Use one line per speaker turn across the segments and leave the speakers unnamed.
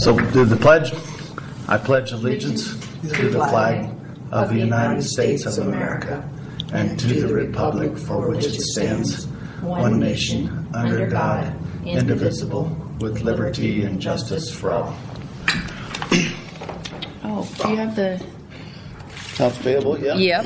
So do the pledge. I pledge allegiance to the flag of the United States of America and to the republic for which it stands, one nation, under God, indivisible, with liberty and justice for all.
Oh, do you have the...
Accounts payable, yeah?
Yep.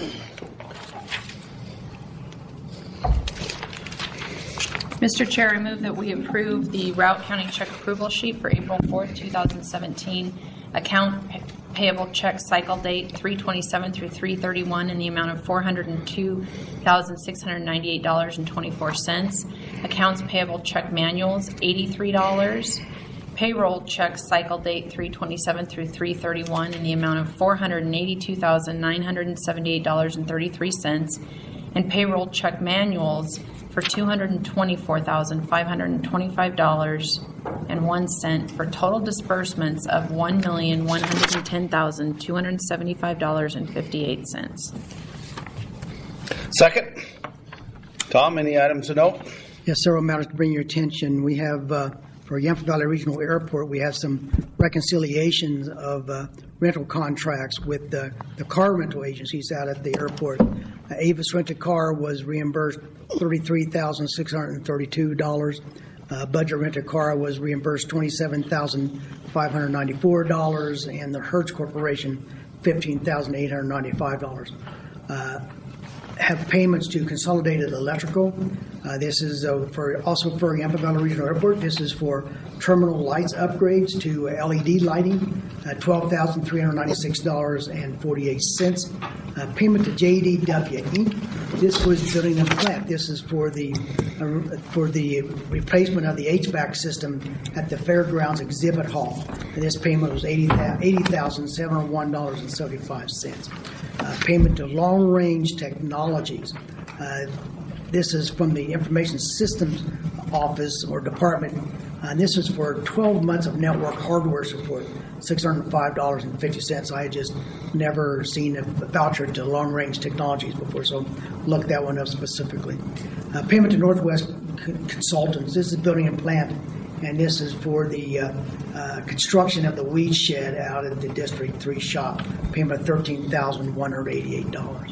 Mr. Chair, I move that we approve the Routt County check approval sheet for April 4th, 2017. Account payable check cycle date 3/27 through 3/31 in the amount of $402,698.24. Accounts payable check manuals $83. Payroll check cycle date 3/27 through 3/31 in the amount of $482,978.33. And payroll check manuals for $224,525.01 for total disbursements of $1,110,275.58.
Second. Tom, any items to note?
Yes, several matters to bring your attention. We have, for Yampa Valley Regional Airport, we have some reconciliations of rental contracts with the car rental agencies out at the airport. Avis Rented Car was reimbursed $33,632. Budget Rented Car was reimbursed $27,594, and the Hertz Corporation $15,895. Have payments to Consolidated Electrical. This is also for Yampa Valley Regional Airport. This is for terminal lights upgrades to LED lighting, $12,396.48. Payment to JDW Inc. This was building and plant. This is for the replacement of the HVAC system at the Fairgrounds Exhibit Hall. And this payment was $80,701.75. Payment to Long Range Technologies. This is from the Information Systems Office or Department. This is for 12 months of network hardware support, $605.50. I had just never seen a voucher to Long Range Technologies before, so look that one up specifically. Payment to Northwest Consultants. This is building and plant, and this is for the construction of the weed shed out at the District 3 shop. Payment of $13,188.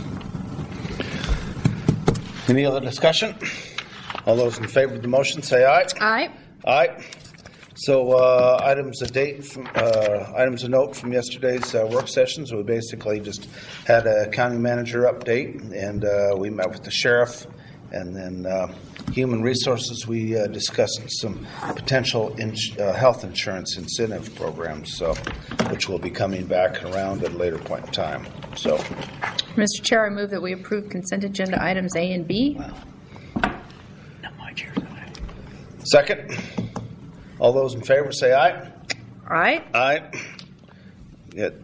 Any other discussion? All those in favor of the motion say aye.
Aye.
Aye. So items of note from yesterday's work sessions. We basically just had a county manager update, and we met with the sheriff, and then Human Resources. We discussed some potential health insurance incentive programs, which will be coming back around at a later point in time. So,
Mr. Chair, I move that we approve consent agenda items A and B.
Wow. Not my chair.
Second. All those in favor say aye.
Aye.
Aye. Good.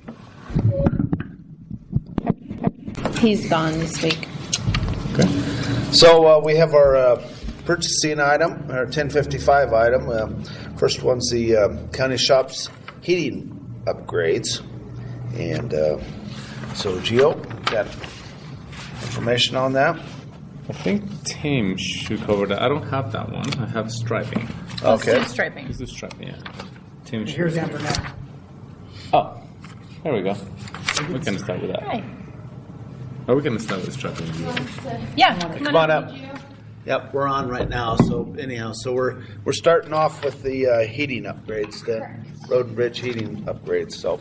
He's gone this week.
Okay. So we have our purchasing item, our 1055 item. First one's the county shops heating upgrades. And so, Gio, got information on that?
I think Tim should cover that. I don't have that one. I have striping.
Let's
Okay.
do striping.
This is striping, yeah. Tim should.
Here's Amber now.
Oh, there we go. We can start with that.
Hi.
Or we can start with striping.
Yeah,
Come on up. Yep, we're on right now. So anyhow, we're starting off with the heating upgrades, the road and bridge heating upgrades. So.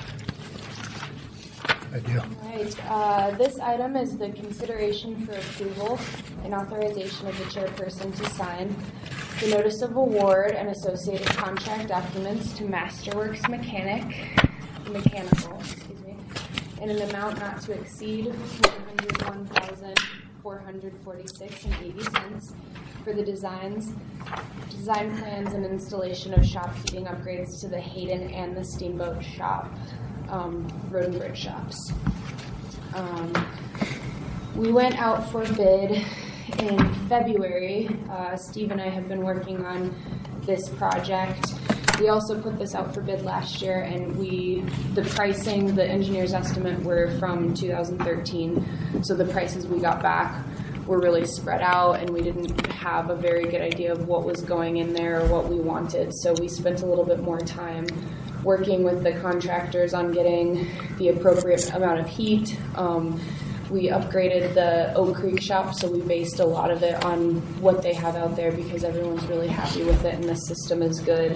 Idea.
Right. This item is the consideration for approval and authorization of the chairperson to sign the notice of award and associated contract documents to Masterworks Mechanical, in an amount not to exceed $101,446.80 for the design plans and installation of shop heating upgrades to the Hayden and the Steamboat Shop road and bridge shops. We went out for bid in February. Steve and I have been working on this project. We also put this out for bid last year, and the pricing, the engineer's estimate were from 2013, so the prices we got back were really spread out, and we didn't have a very good idea of what was going in there or what we wanted. So we spent a little bit more time working with the contractors on getting the appropriate amount of heat. We upgraded the Oak Creek shop, so we based a lot of it on what they have out there because everyone's really happy with it and the system is good.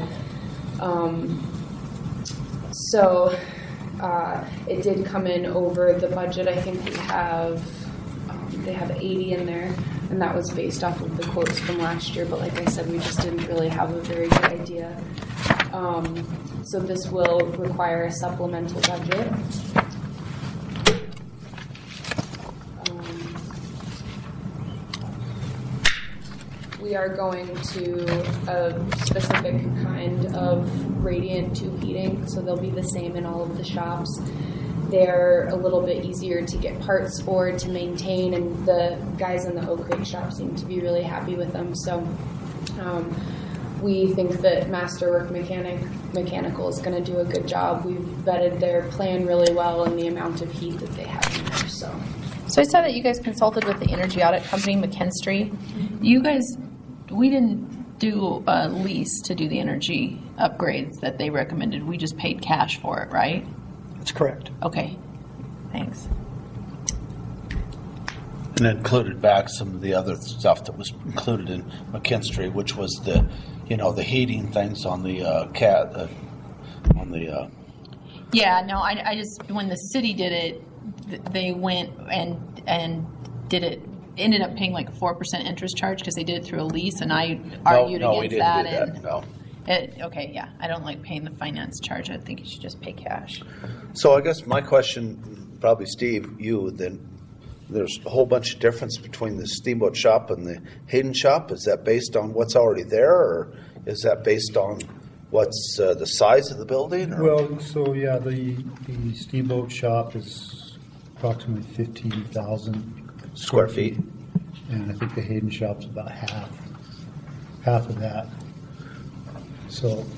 It did come in over the budget. I think they have 80 in there, and that was based off of the quotes from last year. But like I said, we just didn't really have a very good idea. So this will require a supplemental budget. We are going to a specific kind of radiant tube heating, so they'll be the same in all of the shops. They're a little bit easier to get parts for, to maintain, and the guys in the Oak Creek shop seem to be really happy with them. So we think that Masterwork Mechanical is going to do a good job. We've vetted their plan really well and the amount of heat that they have in there.
So I saw that you guys consulted with the energy audit company, McKinstry. You guys, we didn't do a lease to do the energy upgrades that they recommended. We just paid cash for it, right?
That's correct.
Okay, thanks.
And it included back some of the other stuff that was included in McKinstry, which was the heating things on the
Yeah, no, I just, when the city did it, they went and did it, ended up paying like a 4% interest charge because they did it through a lease, and I argued
we
against
didn't
that.
do that. No.
Okay, yeah, I don't like paying the finance charge. I think you should just pay cash.
So I guess my question, probably Steve, you then. There's a whole bunch of difference between the Steamboat shop and the Hayden shop. Is that based on what's already there, or is that based on what's the size of the building? Or?
Well, so yeah, the Steamboat shop is approximately 15,000
Square feet.
and I think the Hayden shop's about half of that. So,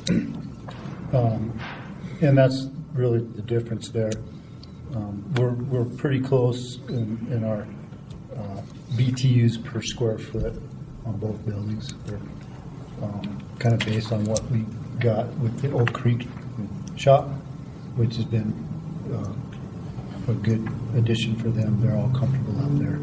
and that's really the difference there. We're pretty close in our BTUs per square foot on both buildings. They're kind of based on what we got with the Oak Creek shop, which has been a good addition for them. They're all comfortable out there.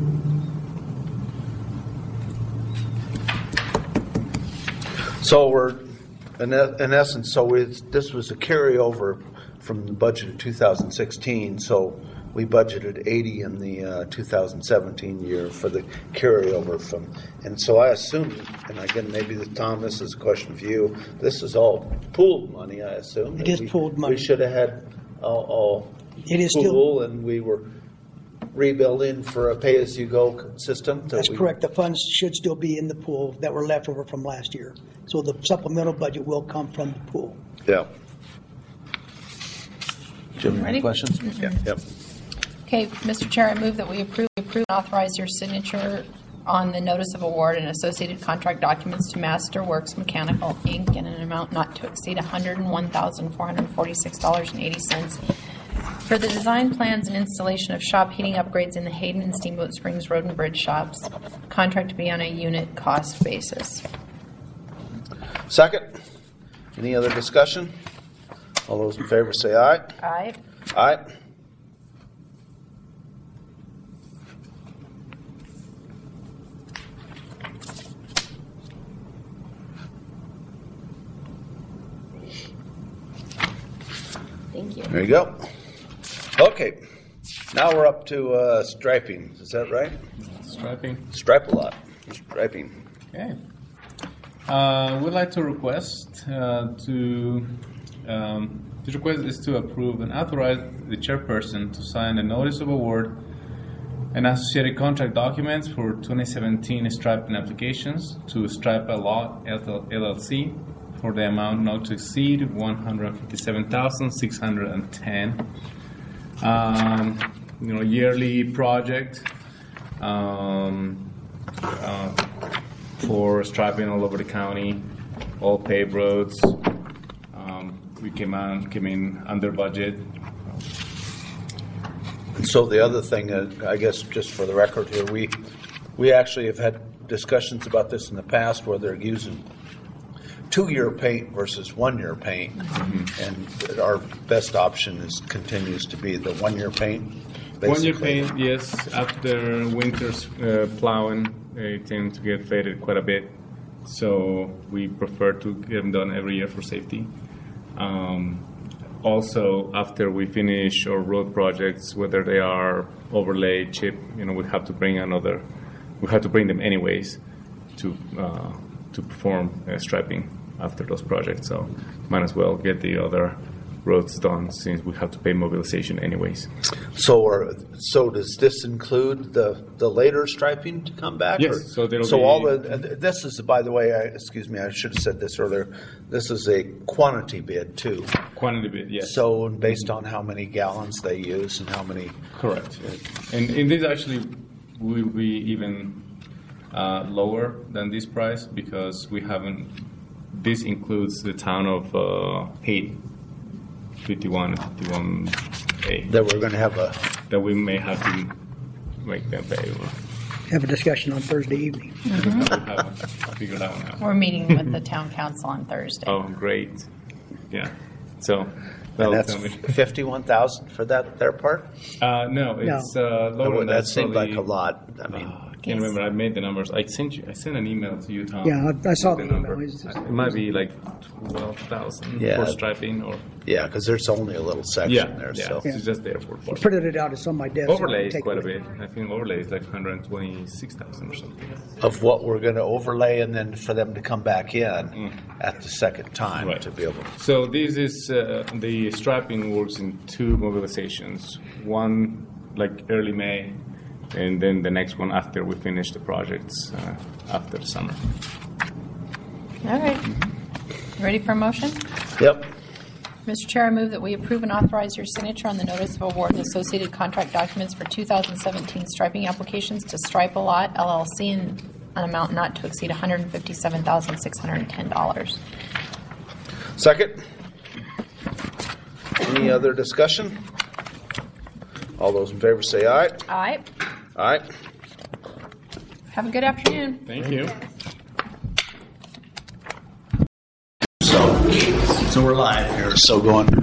So we're in essence. This was a carryover from the budget of 2016. So we budgeted 80 in the 2017 year for the carryover from. And so I assume, and again, maybe Tom, this is a question for you. This is all pooled money, I assume.
It is pooled money.
We should have had all
It is
pool,
still.
and we were rebuilding for a pay-as-you-go system.
That's correct. The funds should still be in the pool that were left over from last year. So the supplemental budget will come from the pool.
Yeah. Jim,
Ready?
any questions? Yeah. Yep.
Okay, Mr. Chair, I move that we approve and authorize your signature on the notice of award and associated contract documents to Masterworks Mechanical, Inc. in an amount not to exceed $101,446.80 for the design plans and installation of shop heating upgrades in the Hayden and Steamboat Springs Road and Bridge shops. Contract to be on a unit cost basis.
Second. Any other discussion? All those in favor say aye.
Aye.
Aye.
Thank you.
There you go. Okay. Now we're up to striping. Is that right?
Striping.
Stripe a lot. Striping.
Okay. We'd like to request this request is to approve and authorize the chairperson to sign a notice of award and associated contract documents for 2017 striping applications to Stripe a Lot LLC for the amount not to exceed $157,610. Yearly project for striping all over the county, all paved roads. We came in under budget.
And so the other thing, I guess, just for the record here, We actually have had discussions about this in the past where they're using 2-year paint versus 1-year paint, and our best option continues to be the 1-year paint.
1-year
basically.
paint, yes. After winter's plowing, they tend to get faded quite a bit. So we prefer to get them done every year for safety. Also, after we finish our road projects, whether they are overlay, chip, we have to bring them anyways to perform striping after those projects. So might as well get the other roads done since we have to pay mobilization anyways.
So does this include the later striping to come back?
Yes. So
this is, by the way, excuse me, I should have said this earlier. This is a quantity bid too.
Quantity bid, yes.
So based on how many gallons they use and how many.
Correct. And this actually will be even lower than this price because we haven't. This includes the town of Hayden. 51 and 51A.
That we're going to have
that we may have to make them pay.
Have a discussion on Thursday evening.
We haven't figured out now.
We're meeting with the town council on Thursday.
Oh, great. Yeah. So
and
that'll
that's
tell me.
51,000 for their part.
No, it's lower than
that seemed
probably,
like a lot. I mean,
I can't remember. I made the numbers. I sent an email to you, Tom.
Yeah, I saw the
number.
email. It's just-
It might be like 12,000
Yeah.
for striping or
yeah, because there's only a little section there. So
it's just there for
I printed it out. It's on my desk.
overlay is
Take
quite a
it.
bit. I think overlay is like 126,000 or something.
of what we're going to overlay, and then for them to come back in at the second time
Right.
to be able.
So this is the striping works in 2 mobilizations. One like early May, and then the next one after we finish the projects after the summer.
All right. Ready for a motion?
Yep.
Mr. Chair, I move that we approve and authorize your signature on the notice of award and associated contract documents for 2017 striping applications to Stripe a Lot LLC in an amount not to exceed $157,610.
Second. Any other discussion? All those in favor say aye.
Aye.
Aye.
Have a good afternoon.
Thank you.
So we're live here. So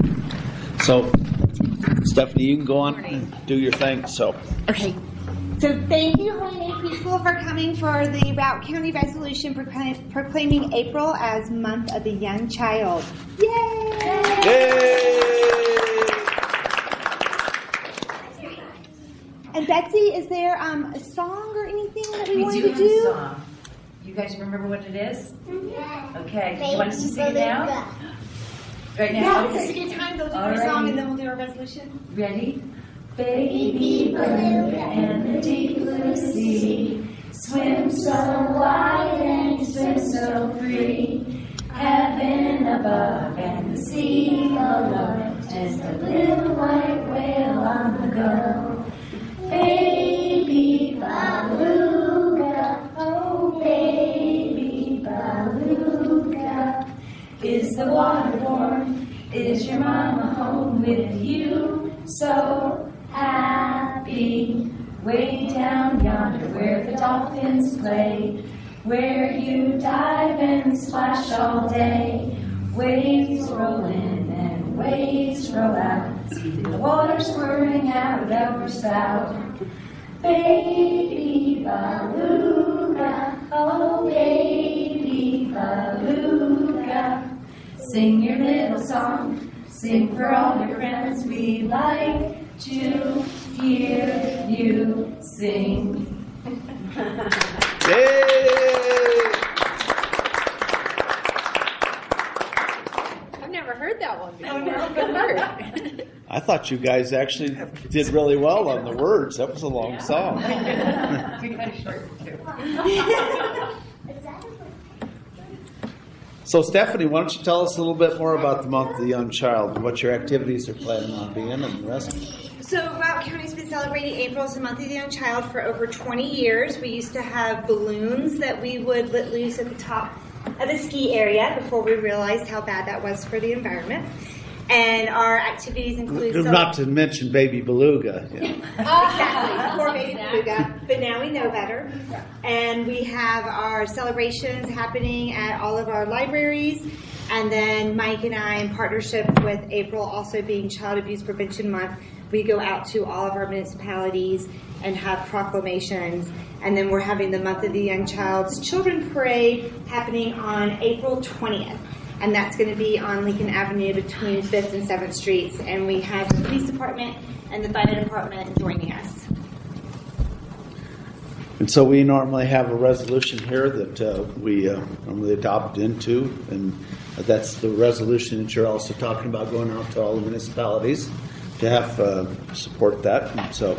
Stephanie, you can go on and do your thing. So
Okay. So thank you, Holy People, for coming for the Routt County resolution proclaiming April as Month of the Young Child. Yay!
yay!
And Betsy, is there a song or anything that we want
do
to
have
do?
a song. You guys remember what it is? Okay. Do you want us to sing it now? Right now?
Yeah,
Okay.
this is a good time. They'll do
All
our
right.
song and then we'll do our resolution.
Ready? Baby blue and the deep blue sea, swim so wide and swim so free. Heaven above and the sea below, just a little white whale on the go. Baby beluga, oh baby beluga, is the water warm? Is your mama home with you? So happy, way down yonder where the dolphins play, where you dive and splash all day. Waves roll in and waves roll out, see the water swirling out of your spout. Baby beluga, oh baby beluga, sing your little song, sing for all your friends. We like to hear you sing.
Yay!
I've never heard that one before.
I thought you guys actually did really well on the words. That was a long song.
We cut it short too.
So, Stephanie, why don't you tell us a little bit more about the Month of the Young Child and what your activities are planning on being and the rest?
So Routt County's been celebrating April as the Month of the Young Child for over 20 years. We used to have balloons that we would let loose at the top of the ski area before we realized how bad that was for the environment. And our activities include
Not to mention Baby Beluga. Yeah.
exactly, poor baby beluga, but now we know better. And we have our celebrations happening at all of our libraries. And then Mike and I, in partnership with April, also being Child Abuse Prevention Month, we go out to all of our municipalities and have proclamations. And then we're having the Month of the Young Child's Children Parade happening on April 20th. And that's going to be on Lincoln Avenue between 5th and 7th Streets. And we have the police department and the fire department joining us.
And so we normally have a resolution here that we normally adopt into, and that's the resolution that you're also talking about going out to all the municipalities to have support that. And so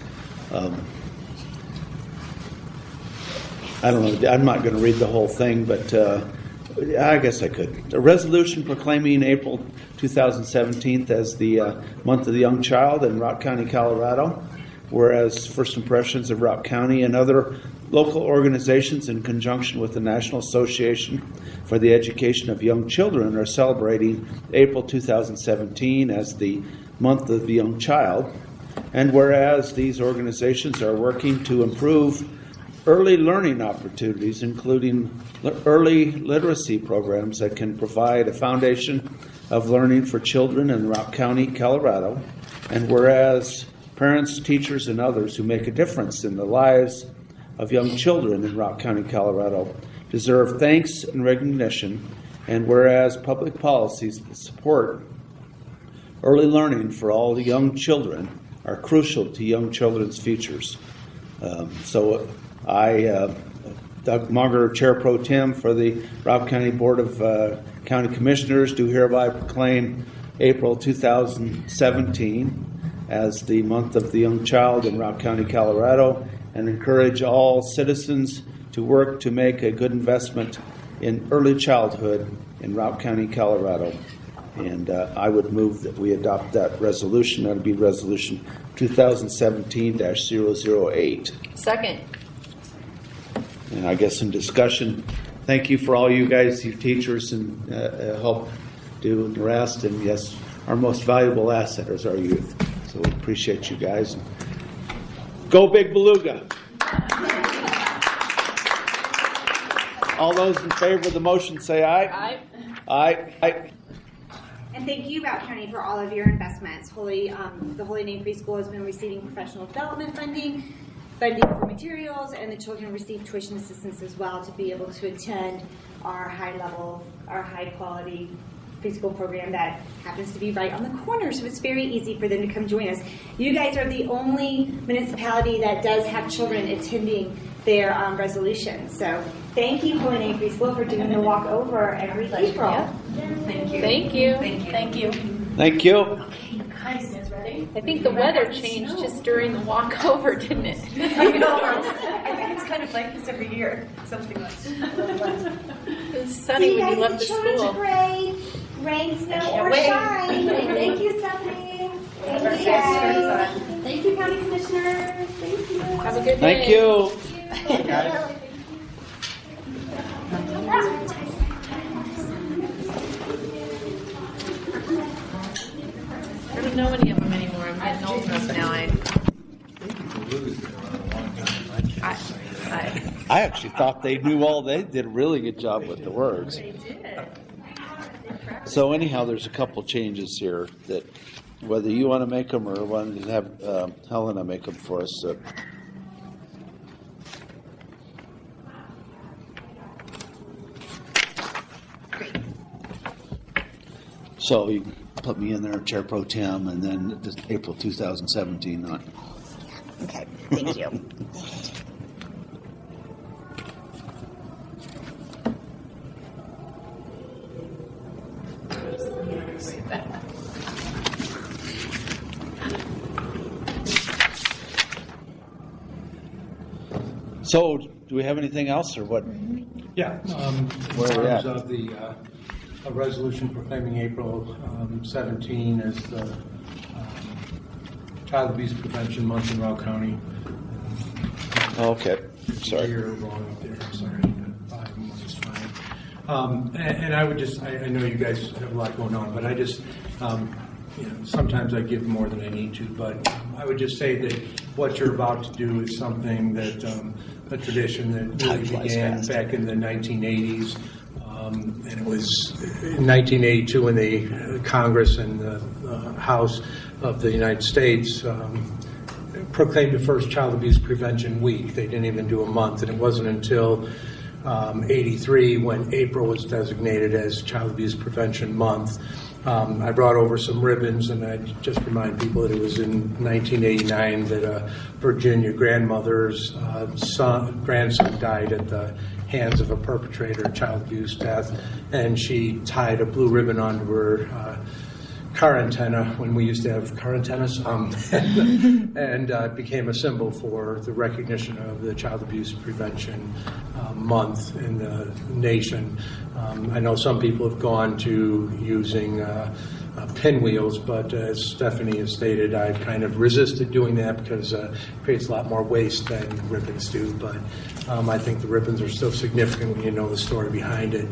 I don't know, I'm not going to read the whole thing, but I guess I could. A resolution proclaiming April 2017 as the Month of the Young Child in Rock County, Colorado. Whereas First Impressions of Rock County and other local organizations in conjunction with the National Association for the Education of Young Children are celebrating April 2017 as the Month of the Young Child. And whereas these organizations are working to improve early learning opportunities, including early literacy programs that can provide a foundation of learning for children in Rock County, Colorado. And whereas parents, teachers, and others who make a difference in the lives of young children in Rock County, Colorado deserve thanks and recognition, and whereas public policies that support early learning for all the young children are crucial to young children's futures. So I, Doug Munger, Chair Pro Tem for the Rock County Board of County Commissioners, do hereby proclaim April 2017 as the Month of the Young Child in Rock County, Colorado, and encourage all citizens to work to make a good investment in early childhood in Rock County, Colorado. And I would move that we adopt that resolution. That would be Resolution 2017-008.
Second.
And I guess some discussion. Thank you for all you guys, you teachers, and help do the rest. And yes, our most valuable asset is our youth. So we appreciate you guys. Go Big Beluga. All those in favor of the motion say aye.
Aye.
Aye. Aye.
And thank you, Rock County, for all of your investments. The Holy Name Preschool has been receiving professional development funding for materials, and the children receive tuition assistance as well to be able to attend our high quality preschool program that happens to be right on the corner, so it's very easy for them to come join us. You guys are the only municipality that does have children attending their resolution. So thank you, Holy Name Preschool, for doing the walk over every April.
Thank you. Thank you. Thank you.
Thank you.
Guys, ready? I think the weather changed just during the walk over, didn't it?
I know. I think it's kind of like this every year. Something like
It was sunny when you left the school.
Parade, rain, snow, or shine. Thank you, Stephanie. Thank you, guys. Thank you, County Commissioners. Thank you.
Have a good day.
Thank you.
I don't know any of them anymore. I'm getting old enough now.
I actually thought they knew they did a really good job with the words.
They did.
So anyhow, there's a couple changes here that whether you want to make them or want to have Helena make them for us. So you put me in there, Chair Pro Tem, and then this April 2017 on.
Okay, thank you.
So, do we have anything else, or what?
Yeah.
Where are we at?
In terms of the a resolution proclaiming April 17 as the Child Abuse Prevention Month in Rock County.
Okay, sorry.
You're wrong up there. I'm sorry. 5 months is fine. And I would just, I know you guys have a lot going on, but I just, sometimes I give more than I need to, but I would just say that what you're about to do is something that, a tradition that really began back in the 1980s. And it was in 1982 when the Congress and the House of the United States proclaimed the first Child Abuse Prevention Week. They didn't even do a month, and it wasn't until 83 when April was designated as Child Abuse Prevention Month. I brought over some ribbons, and I just remind people that it was in 1989 that a Virginia grandmother's grandson died at the hands of a perpetrator of child abuse death, and she tied a blue ribbon onto her car antenna when we used to have car antennas, and it became a symbol for the recognition of the Child Abuse Prevention Month in the nation. I know some people have gone to using pinwheels, but as Stephanie has stated, I've kind of resisted doing that because it creates a lot more waste than ribbons do, but I think the ribbons are still significant when you know the story behind it.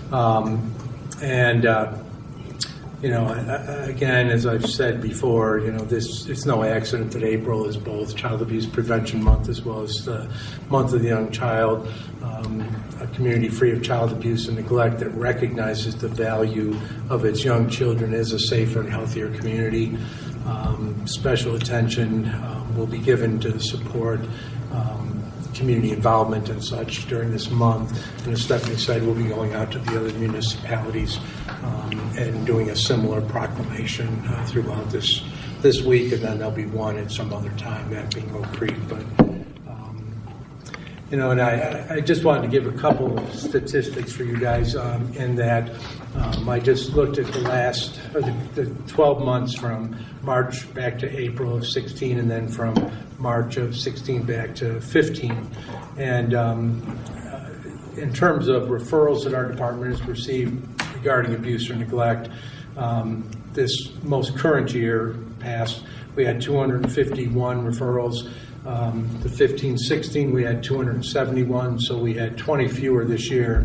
Again, as I've said before, it's no accident that April is both Child Abuse Prevention Month as well as the Month of the Young Child, a community free of child abuse and neglect that recognizes the value of its young children as a safer and healthier community. Special attention will be given to support community involvement and such during this month. And as Stephanie said, we'll be going out to the other municipalities and doing a similar proclamation throughout this week, and then there'll be one at some other time, that being Oak Creek. But and I just wanted to give a couple of statistics for you guys in that I just looked at the 12 months from March back to April of 16, and then from March of 16 back to 15. And in terms of referrals that our department has received regarding abuse or neglect, this most current year past, we had 251 referrals. The 15-16, we had 271, so we had 20 fewer this year.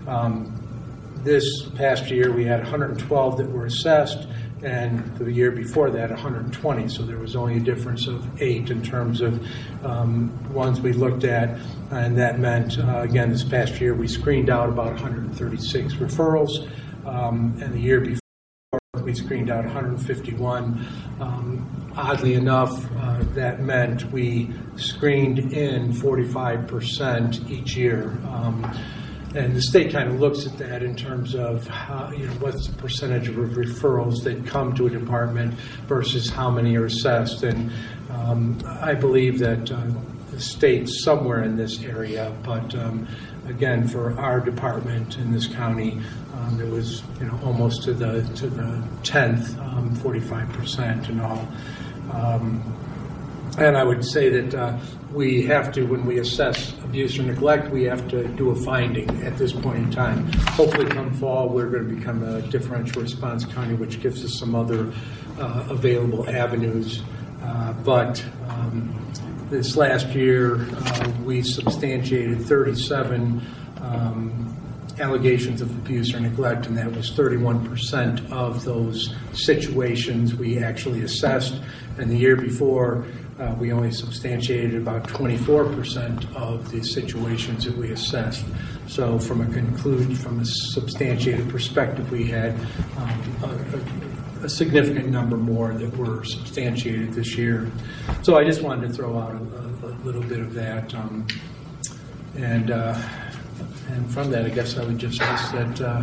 This past year, we had 112 that were assessed, and the year before that, 120. So there was only a difference of 8 in terms of ones we looked at, and that meant, again, this past year, we screened out about 136 referrals, and the year before, we screened out 151. Oddly enough, that meant we screened in 45% each year. And the state kind of looks at that in terms of how, what's the percentage of referrals that come to a department versus how many are assessed. And I believe that the state's somewhere in this area, but again, for our department in this county, it was almost to the 10th, 45% and all. And I would say that we have to, when we assess abuse or neglect, we have to do a finding at this point in time. Hopefully come fall, we're going to become a differential response county, which gives us some other available avenues. But this last year, we substantiated 37 allegations of abuse or neglect, and that was 31% of those situations we actually assessed. And the year before, we only substantiated about 24% of the situations that we assessed. So from a substantiated perspective, we had a significant number more that were substantiated this year. So I just wanted to throw out a little bit of that. And from that, I guess I would just ask that,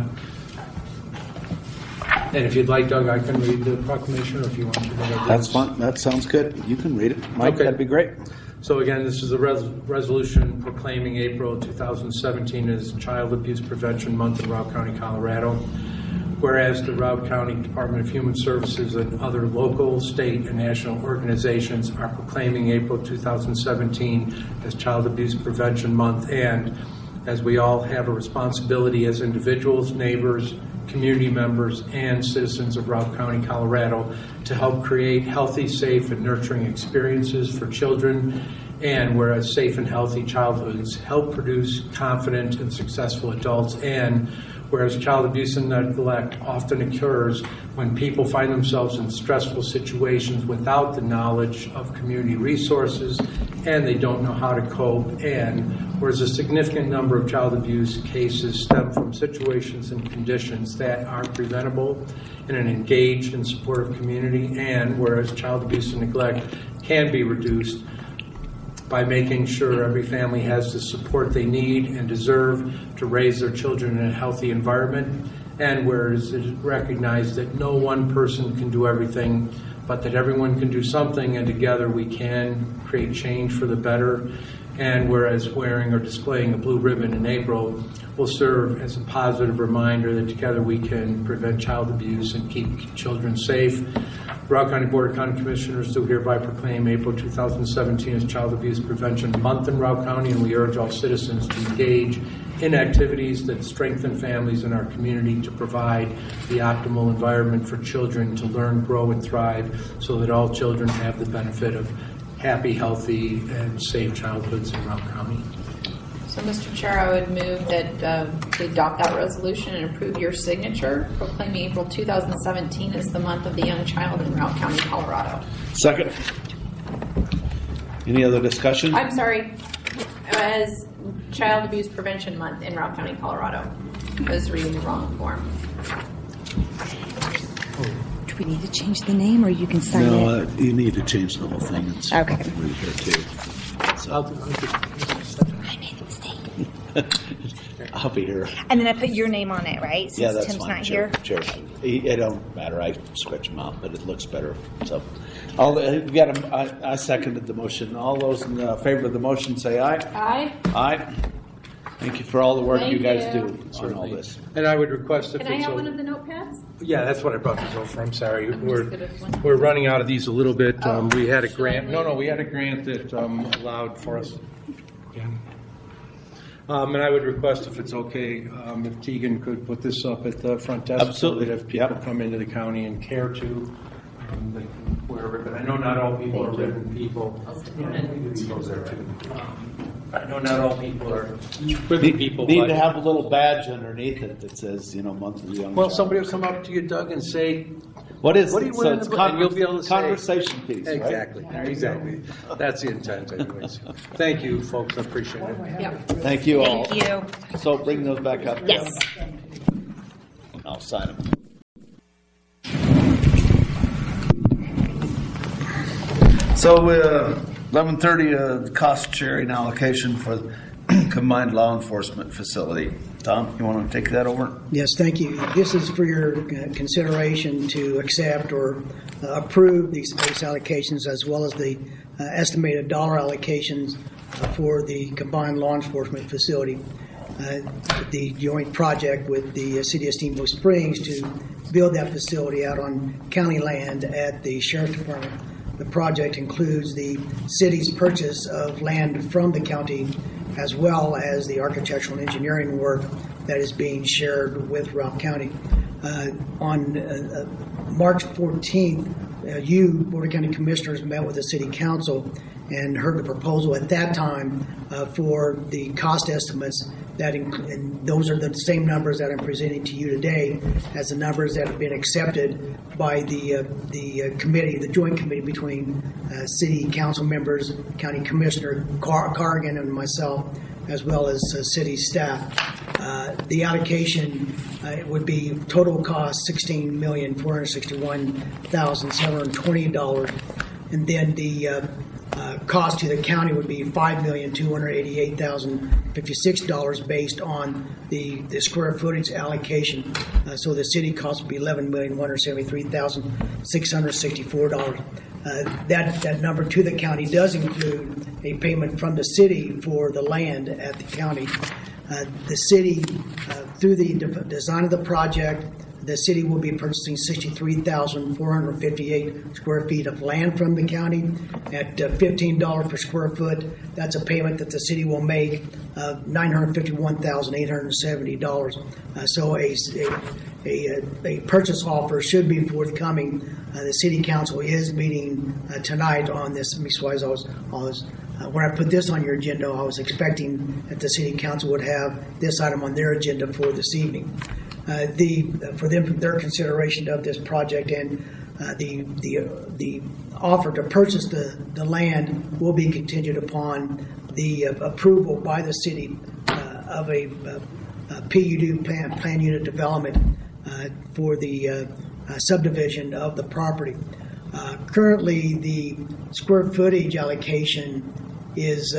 and if you'd like, Doug, I can read the proclamation, or if you want to.
That's fine. That sounds good. You can read it, Mike.
Okay.
That'd be great.
So again, this is a resolution proclaiming April 2017 as Child Abuse Prevention Month in Routt County, Colorado. Whereas the Routt County Department of Human Services and other local, state, and national organizations are proclaiming April 2017 as Child Abuse Prevention Month, and as we all have a responsibility as individuals, neighbors, community members, and citizens of Routt County, Colorado, to help create healthy, safe, and nurturing experiences for children And whereas safe and healthy childhoods help produce confident and successful adults, and whereas child abuse and neglect often occurs when people find themselves in stressful situations without the knowledge of community resources and they don't know how to cope, and whereas a significant number of child abuse cases stem from situations and conditions that are preventable in an engaged and supportive community, and whereas child abuse and neglect can be reduced by making sure every family has the support they need and deserve to raise their children in a healthy environment, and whereas it is recognized that no one person can do everything, but that everyone can do something, and together we can create change for the better, and whereas wearing or displaying a blue ribbon in April will serve as a positive reminder that together we can prevent child abuse and keep children safe. Routt County Board of County Commissioners do hereby proclaim April 2017 as Child Abuse Prevention Month in Routt County, and we urge all citizens to engage in activities that strengthen families in our community to provide the optimal environment for children to learn, grow, and thrive so that all children have the benefit of happy, healthy, and safe childhoods in Routt County.
So, Mr. Chair, I would move that we adopt that resolution and approve your signature, proclaiming April 2017 as the month of the young child in Routt County, Colorado.
Second. Any other discussion?
I'm sorry, as Child Abuse Prevention Month in Routt County, Colorado. I was reading the wrong form.
Do we need to change the name, or you can sign it?
No, you need to change the whole thing. It's
Okay.
really here too.
I made a mistake.
I'll be here.
And then I put your name on it, right? Since
Yeah, that's
Tim's
fine.
not
Sure,
here.
sure. It don't matter. I scratch them out, but it looks better. So, I seconded the motion. All those in favor of the motion say aye.
Aye.
Aye. Thank you for all the work
Thank
you guys
you.
do on all this.
And I would request if
Can I
it's
have
o-
one of the notepads?
Yeah, that's what I brought these over. I'm sorry.
I'm just good at one.
We're running out of these a little bit. We had a
Shall I
grant. No,
leave?
we had a grant that allowed for us. Again. And I would request, if it's okay, if Tegan could put this up at the front desk.
Absolutely.
So that if people
Yep.
come into the county and care to, they can wherever. But I know not all people are written people.
I'll stick them in.
Those there too. I know not all people are written people.
Need
but-
to have a little badge underneath it that says, month of the young
Well,
child.
somebody will come up to you, Doug, and say,
What is
What do
it?
you
So
wear
it's
in the book? And you'll be able to say-
conversation piece, right?
Exactly, exactly. That's the intent anyways. Thank you, folks, I appreciate it.
Yep.
Thank you all.
Thank you.
So bring those back up.
Yes.
I'll sign them. So 11:30, cost sharing allocation for combined law enforcement facility. Tom, you want to take that over?
Yes, thank you. This is for your consideration to accept or approve these space allocations, as well as the estimated dollar allocations for the combined law enforcement facility. The joint project with the city of Steamboat Springs to build that facility out on county land at the sheriff's department. The project includes the city's purchase of land from the county, as well as the architectural and engineering work that is being shared with Routt County. On March 14th, you, Board of County Commissioners, met with the City Council and heard the proposal at that time for the cost estimates. And those are the same numbers that I'm presenting to you today as the numbers that have been accepted by the committee, the joint committee between City Council members, County Commissioner Carrigan and myself, as well as city staff. The allocation would be total cost $16,461,720, and then the cost to the county would be $5,288,056 based on the square footage allocation. So the city cost would be $11,173,664. That number to the county does include a payment from the city for the land at the county. The city, through the design of the project, the city will be purchasing 63,458 square feet of land from the county at $15 per square foot. That's a payment that the city will make of $951,870. So a purchase offer should be forthcoming. The city council is meeting tonight on this. That's why I was When I put this on your agenda, I was expecting that the City Council would have this item on their agenda for this evening. For their consideration of this project and the offer to purchase the land will be contingent upon the approval by the city of a PUD plan unit development for the subdivision of the property. Currently, the square footage allocation is,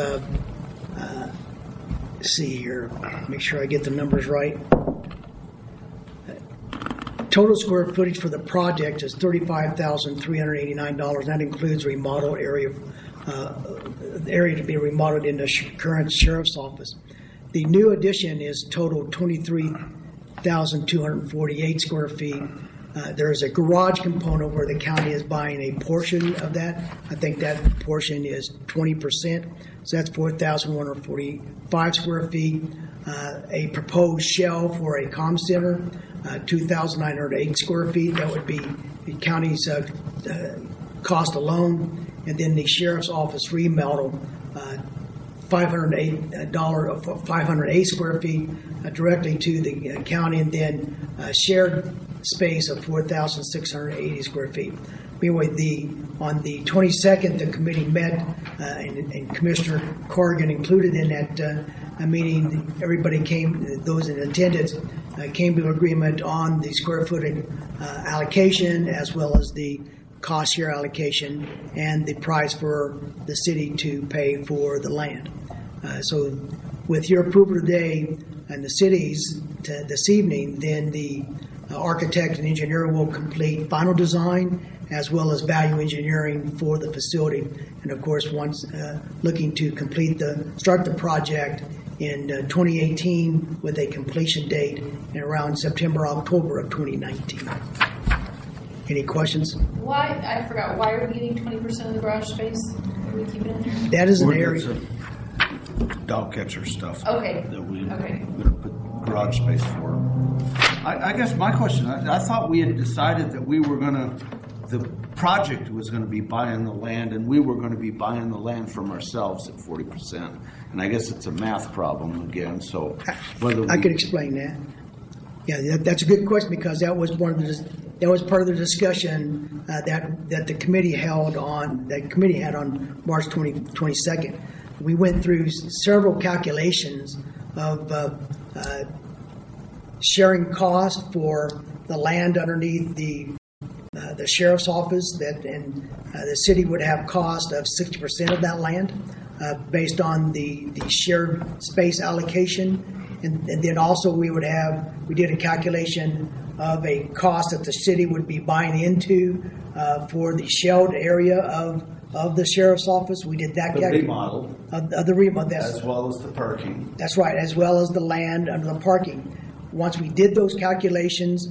see here, make sure I get the numbers right. Total square footage for the project is $35,389. That includes remodel area, area to be remodeled in the current sheriff's office. The new addition is total 23,248 square feet. There is a garage component where the county is buying a portion of that. I think that portion is 20%. So that's 4,145 square feet. A proposed shell for a comm center, 2,908 square feet. That would be the county's cost alone. And then the sheriff's office remodel, $508 square feet directly to the county, and then shared space of 4,680 square feet. Anyway, on the 22nd, the committee met, and Commissioner Corrigan included in that meeting. Everybody came, those in attendance, came to agreement on the square footage allocation as well as the cost share allocation and the price for the city to pay for the land. So with your approval today and the city's this evening, then the architect and engineer will complete final design as well as value engineering for the facility. And of course, once looking to start the project in 2018 with a completion date in around September, October of 2019. Any questions?
Why? I forgot. Why are we getting 20% of the garage space? Are we keeping it there?
That is an area.
Dog catcher stuff.
Okay.
That we're
Okay.
going to put garage space for. I guess my question, I thought we had decided that the project was going to be buying the land, and we were going to be buying the land from ourselves at 40%. And I guess it's a math problem again. So whether
I could explain that. Yeah, that's a good question, because that was part of the discussion that the committee had on March 22nd. We went through several calculations of sharing cost for the land underneath the sheriff's office, and the city would have cost of 60% of that land based on the shared space allocation. And then also we did a calculation of a cost that the city would be buying into for the shelled area of the sheriff's office. We did that calculation.
Remodel.
Of the remodel.
As well as the parking.
That's right, as well as the land under the parking. Once we did those calculations,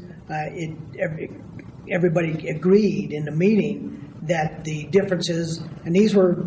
everybody agreed in the meeting that the differences, and these were,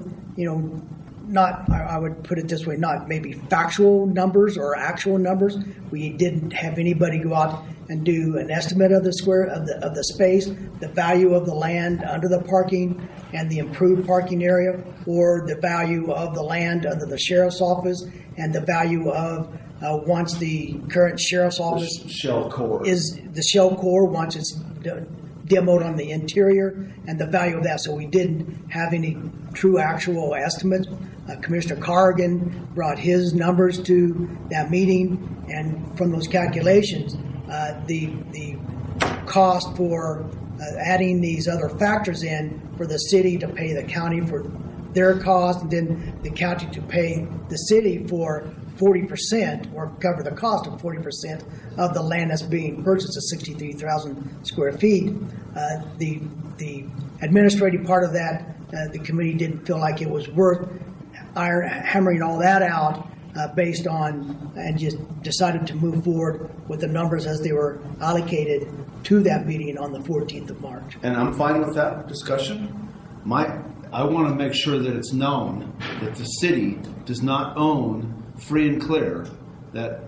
not, I would put it this way, not maybe factual numbers or actual numbers. We didn't have anybody go out and do an estimate of the of the space, the value of the land under the parking and the improved parking area, or the value of the land under the sheriff's office and the value of once the current sheriff's office
shell core
is the shell core once it's demoed on the interior, and the value of that. So we didn't have any true actual estimates. Commissioner Corrigan brought his numbers to that meeting, and from those calculations, the cost for adding these other factors in for the city to pay the county for their cost, and then the county to pay the city for 40% or cover the cost of 40% of the land that's being purchased at 63,000 square feet. The administrative part of that, the committee didn't feel like it was worth hammering all that out based on, and just decided to move forward with the numbers as they were allocated to that meeting on the 14th of March.
And I'm fine with that discussion. I want to make sure that it's known that the city does not own free and clear that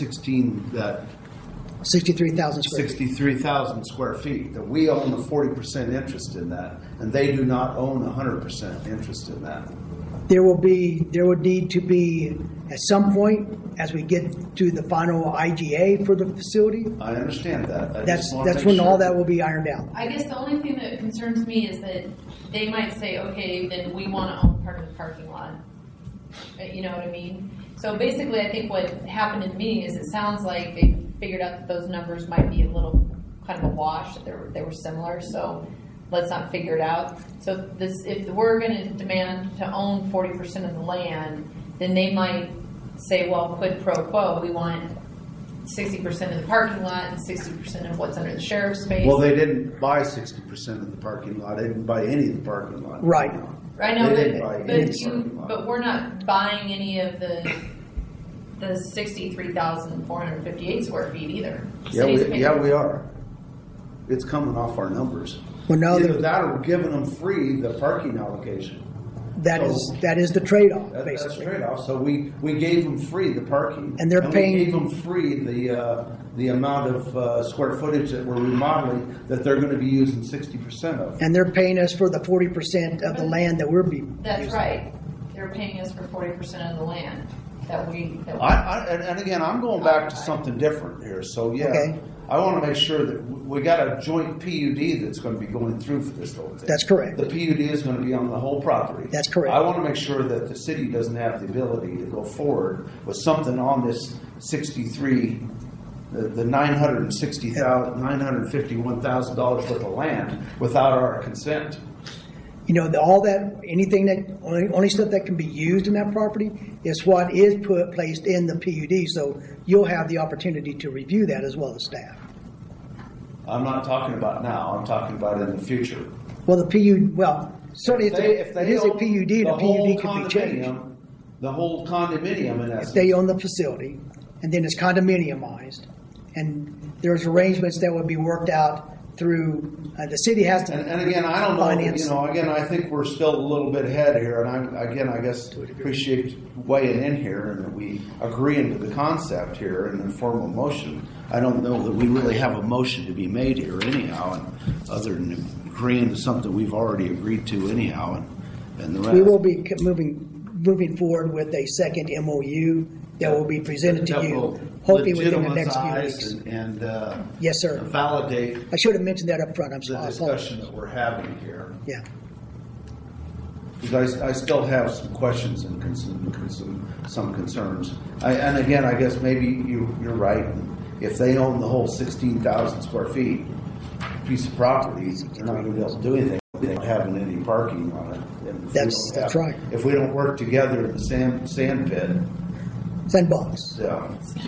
63,000 square feet.
63,000 square feet, that we own the 40% interest in that, and they do not own 100% interest in that.
There would need to be, at some point, as we get to the final IGA for the facility,
I understand that. I
that's
just wanna make
when
sure
all that will be ironed out.
I guess the only thing that concerns me is that they might say, okay, then we want to own part of the parking lot. You know what I mean? So basically, I think what happened in the meeting is it sounds like they figured out that those numbers might be a little kind of a wash, that they were similar, so let's not figure it out. So if we're going to demand to own 40% of the land, then they might say, well, quid pro quo, we want 60% of the parking lot and 60% of what's under the sheriff's space.
Well, they didn't buy 60% of the parking lot. They didn't buy any of the parking lot.
Right.
I know,
They didn't buy any of the parking lot.
but we're not buying any of the 63,458 square feet either.
Yeah, we are. It's coming off our numbers.
Well, no,
Either that or we're giving them free the parking allocation.
that is the trade-off,
That's
basically.
a trade-off. So we gave them free the parking.
And they're paying-
we gave them free the amount of square footage that we're remodeling that they're going to be using 60% of.
And they're paying us for the 40% of the land that we're being.
That's right. They're paying us for 40% of the land that we.
And again, I'm going back to something different here. So yeah,
Okay.
I want to make sure that we got a joint PUD that's going to be going through for this whole thing.
That's correct.
The PUD is going to be on the whole property.
That's correct.
I want to make sure that the city doesn't have the ability to go forward with something on this 63, the $951,000 worth of land without our consent.
You know, anything that, only stuff that can be used in that property is what is placed in the PUD. So you'll have the opportunity to review that as well as staff.
I'm not talking about now. I'm talking about in the future.
Well, the PUD, certainly
If
it is a
own
PUD, the PUD can be changed.
The whole condominium, in essence.
If they own the facility, and then it's condominiumized, and there's arrangements that would be worked out through, the city has to.
And again, I don't know, I think we're still a little bit ahead here, and I guess appreciate weighing in here, and that we agree into the concept here in the formal motion. I don't know that we really have a motion to be made here anyhow, and other than agreeing to something we've already agreed to anyhow, and the rest.
We will be moving forward with a second MOU that will be presented to you, hopefully within the next few weeks.
And
yes, sir.
Validate.
I should have mentioned that up front. I'm sorry.
The discussion that we're having here.
Yeah.
Because I still have some questions and some concerns. And again, I guess maybe you're right. If they own the whole 16,000 square feet piece of property, they're not going to be able to do anything without having any parking on it. And
That's right.
If we don't work together in the sand pit.
Sandbox.
Yeah.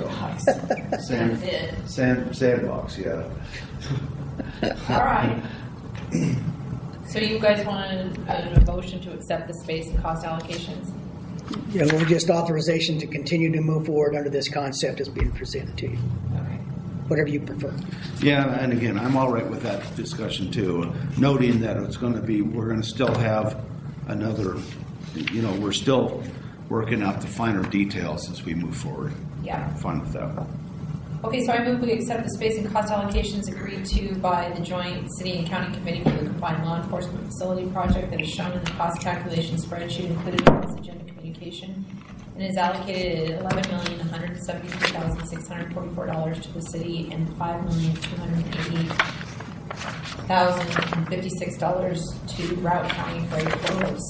Sandbox, yeah.
All right. So you guys want a motion to accept the space and cost allocations?
Yeah, we're just authorization to continue to move forward under this concept as being presented to you.
Okay.
Whatever you prefer.
Yeah, and again, I'm all right with that discussion too, noting that we're going to still have another, we're still working out the finer details as we move forward.
Yeah.
Fine with that.
Okay, so I move we accept the space and cost allocations agreed to by the joint city and county committee for the combined law enforcement facility project that is shown in the cost calculation spreadsheet included in this agenda communication, and is allocated at $11,173,644 to the city and $5,280,056 to Routt County for a total of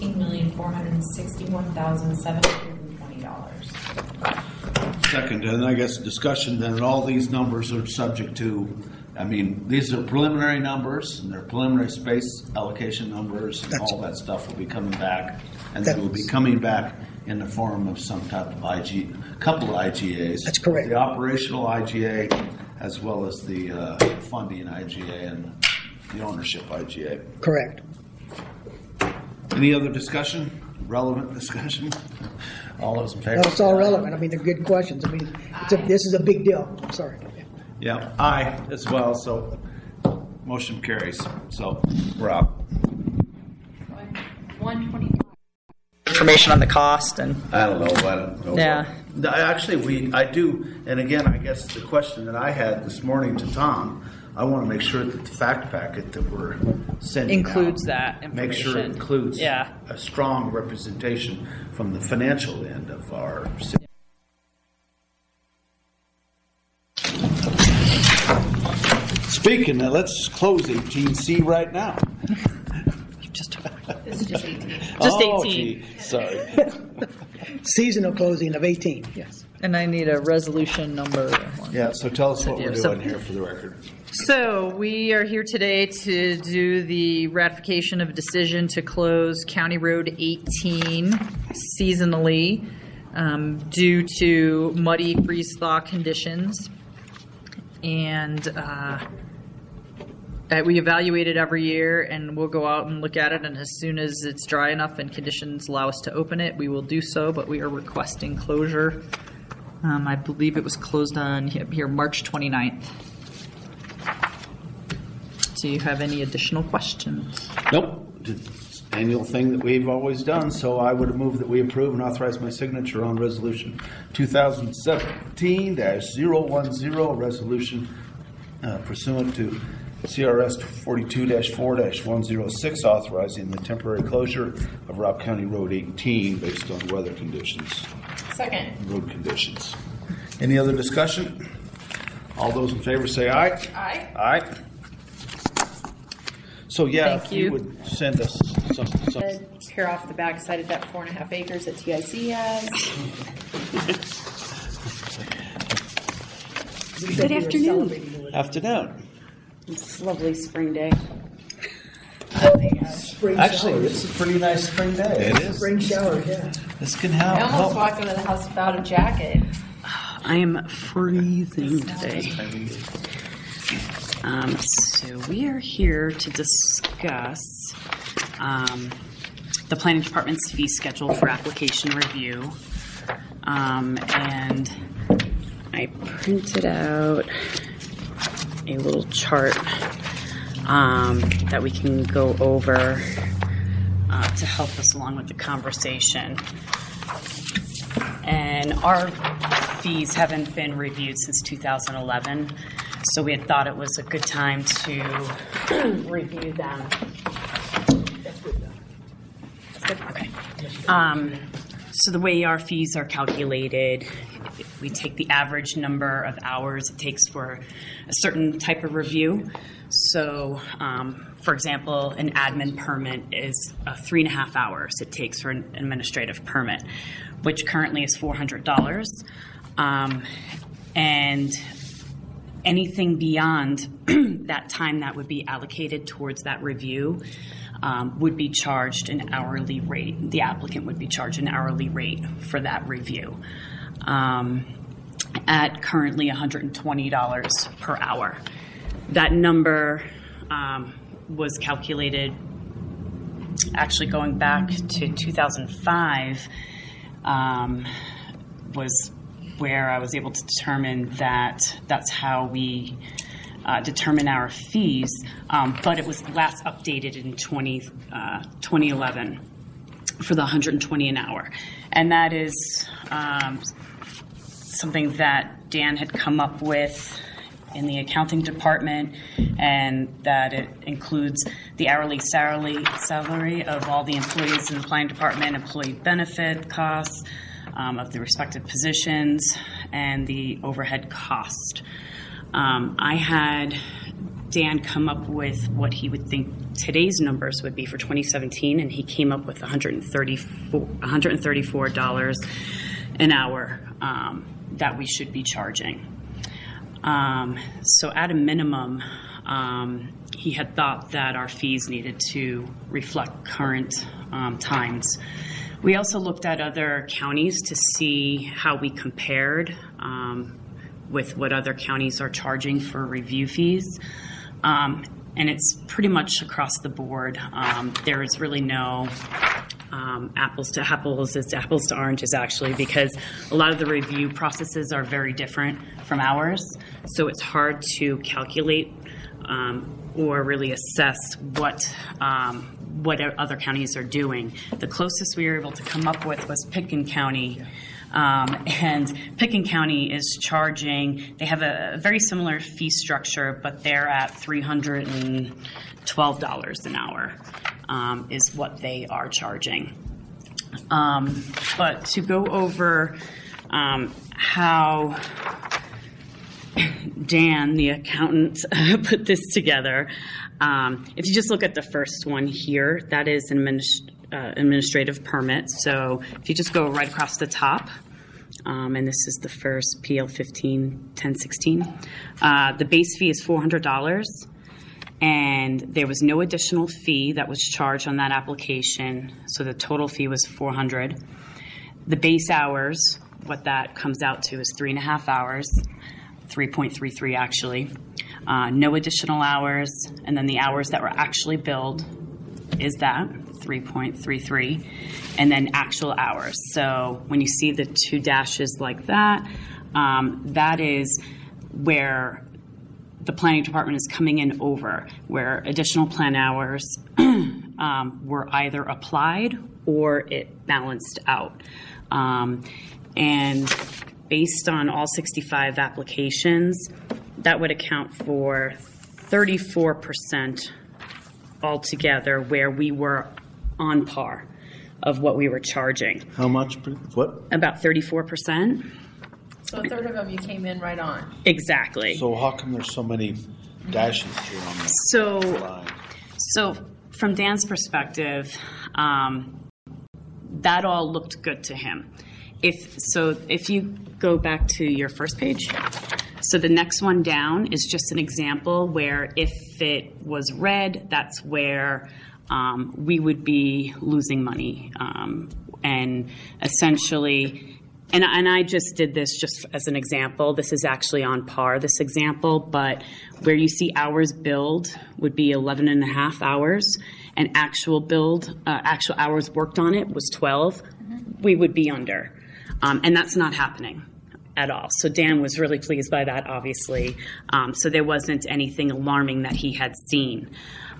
$16,461,720.
Second, and I guess discussion then, all these numbers are subject to, these are preliminary numbers, and they're preliminary space allocation numbers, and all that stuff will be coming back, and they will be coming back in the form of some type of couple of IGAs.
That's correct.
The operational IGA, as well as the funding IGA and the ownership IGA.
Correct.
Any other discussion? Relevant discussion? All those in favor?
No, it's all relevant. They're good questions. This is a big deal. I'm sorry.
Yeah, aye as well. So motion carries. So we're out.
125.
Information on the cost and
I don't know.
Yeah.
Actually, I do. And again, I guess the question that I had this morning to Tom I want to make sure that the fact packet that we're sending
Includes
out,
that
make sure it
information.
includes
Yeah.
a strong representation from the financial end of our city. Speaking of, let's close 18C right now.
This is just 18.
Just
Oh,
18.
gee, sorry.
Seasonal closing of 18, yes.
And I need a resolution number.
Yeah, so tell us what we're
So-
doing here for the record.
So we are here today to do the ratification of a decision to close County Road 18 seasonally due to muddy freeze-thaw conditions. And we evaluate it every year, and we'll go out and look at it, and as soon as it's dry enough and conditions allow us to open it, we will do so, but we are requesting closure. I believe it was closed on here March 29th. Do you have any additional questions?
Nope. It's an annual thing that we've always done, so I would move that we approve and authorize my signature on Resolution 2017-010, a resolution pursuant to CRS 42-4-106, authorizing the temporary closure of Rock County Road 18 based on weather conditions,
Second.
road conditions. Any other discussion? All those in favor say aye.
Aye.
Aye. So yeah,
Thank
if you
you.
would send us some.
Here off the back side of that 4.5 acres that TIC has.
Good
afternoon.
Afternoon.
It's a lovely spring day.
Spring
Actually,
showers.
it's a pretty nice spring day. It is.
Spring showers, yeah.
This can
I
help.
almost walked into the house without a jacket.
I am freezing today. So we are here to discuss the planning department's fee schedule for application review. And I printed out a little chart that we can go over to help us along with the conversation. And our fees haven't been reviewed since 2011, so we had thought it was a good time to review them. That's good. Okay. So the way our fees are calculated, we take the average number of hours it takes for a certain type of review. So, for example, an admin permit is 3.5 hours it takes for an administrative permit, which currently is $400. And anything beyond that time that would be allocated towards that review would be charged an hourly rate. The applicant would be charged an hourly rate for that review at currently $120 per hour. That number was calculated actually going back to 2005 was where I was able to determine that that's how we determine our fees, but it was last updated in 2011 for the $120 an hour. And that is something that Dan had come up with in the accounting department, and that it includes the hourly salary of all the employees in the planning department, employee benefit costs of the respective positions, and the overhead cost. I had Dan come up with what he would think today's numbers would be for 2017, and he came up with $134 an hour that we should be charging. So at a minimum, he had thought that our fees needed to reflect current times. We also looked at other counties to see how we compared with what other counties are charging for review fees. And it's pretty much across the board. There is really no apples to apples. It's apples to oranges, actually, because a lot of the review processes are very different from ours. So it's hard to calculate or really assess what other counties are doing. The closest we were able to come up with was Pitkin County, And Pickens County is charging, they have a very similar fee structure, but they're at $312 an hour is what they are charging. But to go over how Dan, the accountant, put this together, if you just look at the first one here, that is an administrative permit. So if you just go right across the top, and this is the first PL 15-1016, the base fee is $400. And there was no additional fee that was charged on that application, so the total fee was $400. The base hours, what that comes out to is 3.5 hours, 3.33 actually. No additional hours, and then the hours that were actually billed is that, 3.33, and then actual hours. So when you see the 2 dashes like that, that is where the planning department is coming in over, where additional plan hours were either applied or it balanced out. And based on all 65 applications, that would account for 34% altogether, where we were on par of what we were charging.
How much? What?
About 34%.
So a third of them you came in right on.
Exactly.
So how come there's so many dashes here on the line?
So from Dan's perspective, that all looked good to him. If you go back to your first page, so the next one down is just an example where if it was red, that's where we would be losing money. And essentially, and I just did this just as an example. This is actually on par, this example, but where you see hours billed would be 11.5 hours, and actual hours worked on it was 12. We would be under. And that's not happening at all. So Dan was really pleased by that, obviously. So there wasn't anything alarming that he had seen.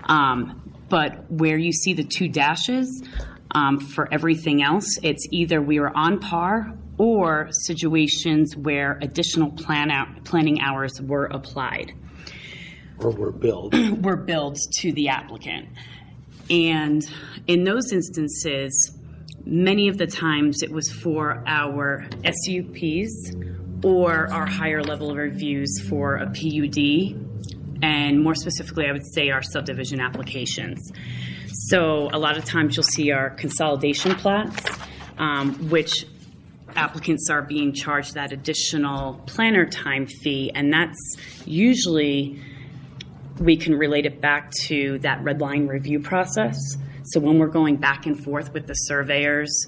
But where you see the 2 dashes, for everything else, it's either we were on par or situations where additional planning hours were applied.
Or were billed.
Were billed to the applicant. And in those instances, many of the times it was for our SUPs or our higher level reviews for a PUD, and more specifically, I would say our subdivision applications. So a lot of times you'll see our consolidation plats, which applicants are being charged that additional planner time fee, and that's usually, we can relate it back to that red line review process. So when we're going back and forth with the surveyors,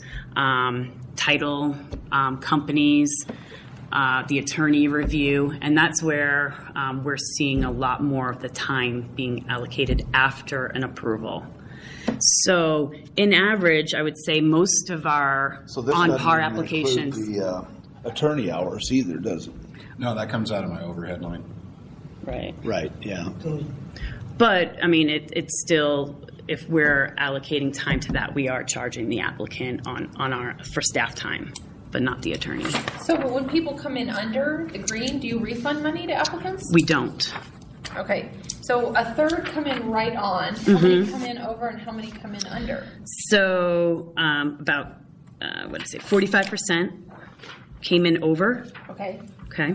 title companies, the attorney review, and that's where we're seeing a lot more of the time being allocated after an approval. So in average, I would say most of our on-par applications.
So this doesn't include the attorney hours either, does it?
No, that comes out of my overhead line.
Right.
Right, yeah.
But, I mean, it's still, if we're allocating time to that, we are charging the applicant for staff time, but not the attorney.
So but when people come in under the green, do you refund money to applicants?
We don't.
Okay. So a third come in right on. How many come in over and how many come in under?
So about, 45% came in over.
Okay.
Okay.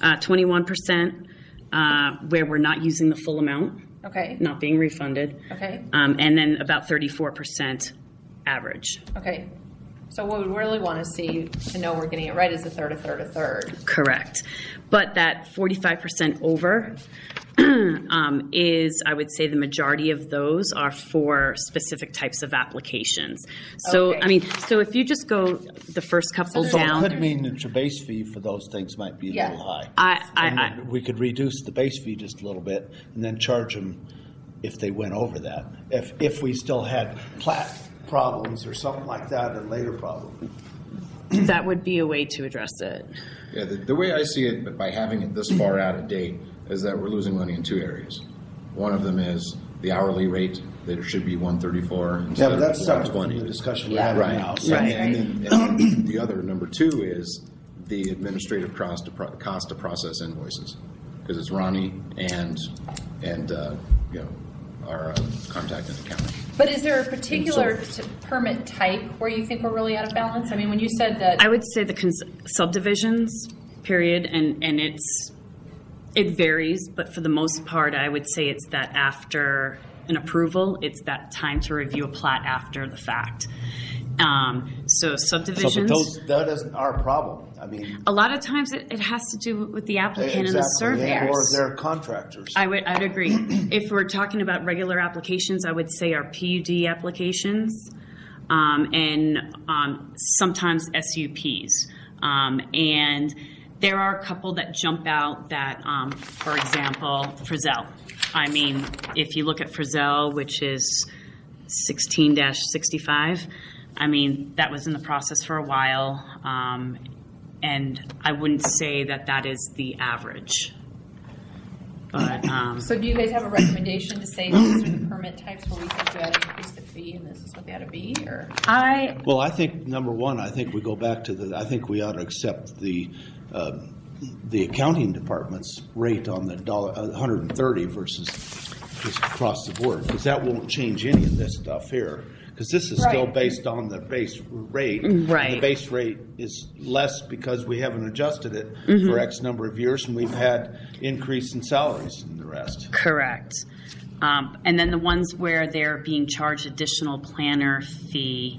21% where we're not using the full amount.
Okay.
Not being refunded.
Okay.
And then about 34% average.
Okay. So what we really want to see to know we're getting it right is a third, a third, a third.
Correct. But that 45% over is, I would say, the majority of those are for specific types of applications. So,
Okay.
I mean, so if you just go the first couple down.
So it could mean that your base fee for those things might be a little high. We could reduce the base fee just a little bit and then charge them if they went over that. If we still had plat problems or something like that, a later problem.
That would be a way to address it.
Yeah, the way I see it, by having it this far out of date, is that we're losing money in 2 areas. One of them is the hourly rate, that it should be 134.
Yeah,
instead
but
of
that's separate from
120.
the discussion we're
Yeah.
having
Right.
now. So-
And then the other number 2 is the administrative cost to process invoices, because it's Ronnie and our contact in accounting.
But is there a particular permit type where you think we're really out of balance? I mean, when you said that.
I would say the subdivisions, period, and it varies, but for the most part, I would say it's that after an approval, it's that time to review a plat after the fact. So subdivisions.
that isn't our problem. I mean,
a lot of times it has to do with the applicant and the
exactly,
surveyors.
or their contractors.
I'd agree. If we're talking about regular applications, I would say our PUD applications and sometimes SUPs. And there are a couple that jump out that, for example, Frizzell. I mean, if you look at Frizzell, which is 16-65, I mean, that was in the process for a while. And I wouldn't say that is the average. But,
So do you guys have a recommendation to say these are the permit types where we think we ought to increase the fee and this is what they ought to be? Or
Well, I think, number one, I think we go back to I think we ought to accept the accounting department's rate on the $130 versus just across the board, because that won't change any of this stuff here. Because this is still based on the base rate.
Right.
And the base rate is less because we haven't adjusted it for X number of years, and we've had increase in salaries and the rest.
Correct. And then the ones where they're being charged additional planner fees,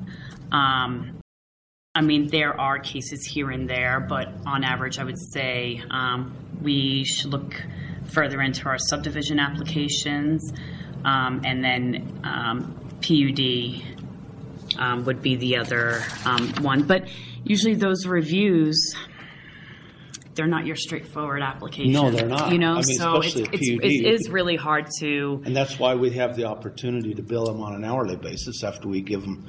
I mean, there are cases here and there, but on average, I would say we should look further into our subdivision applications, and then PUD would be the other one. But usually those reviews, they're not your straightforward applications.
No, they're not.
You know,
I mean,
so
especially a PUD.
it is really hard to.
And that's why we have the opportunity to bill them on an hourly basis after we give them,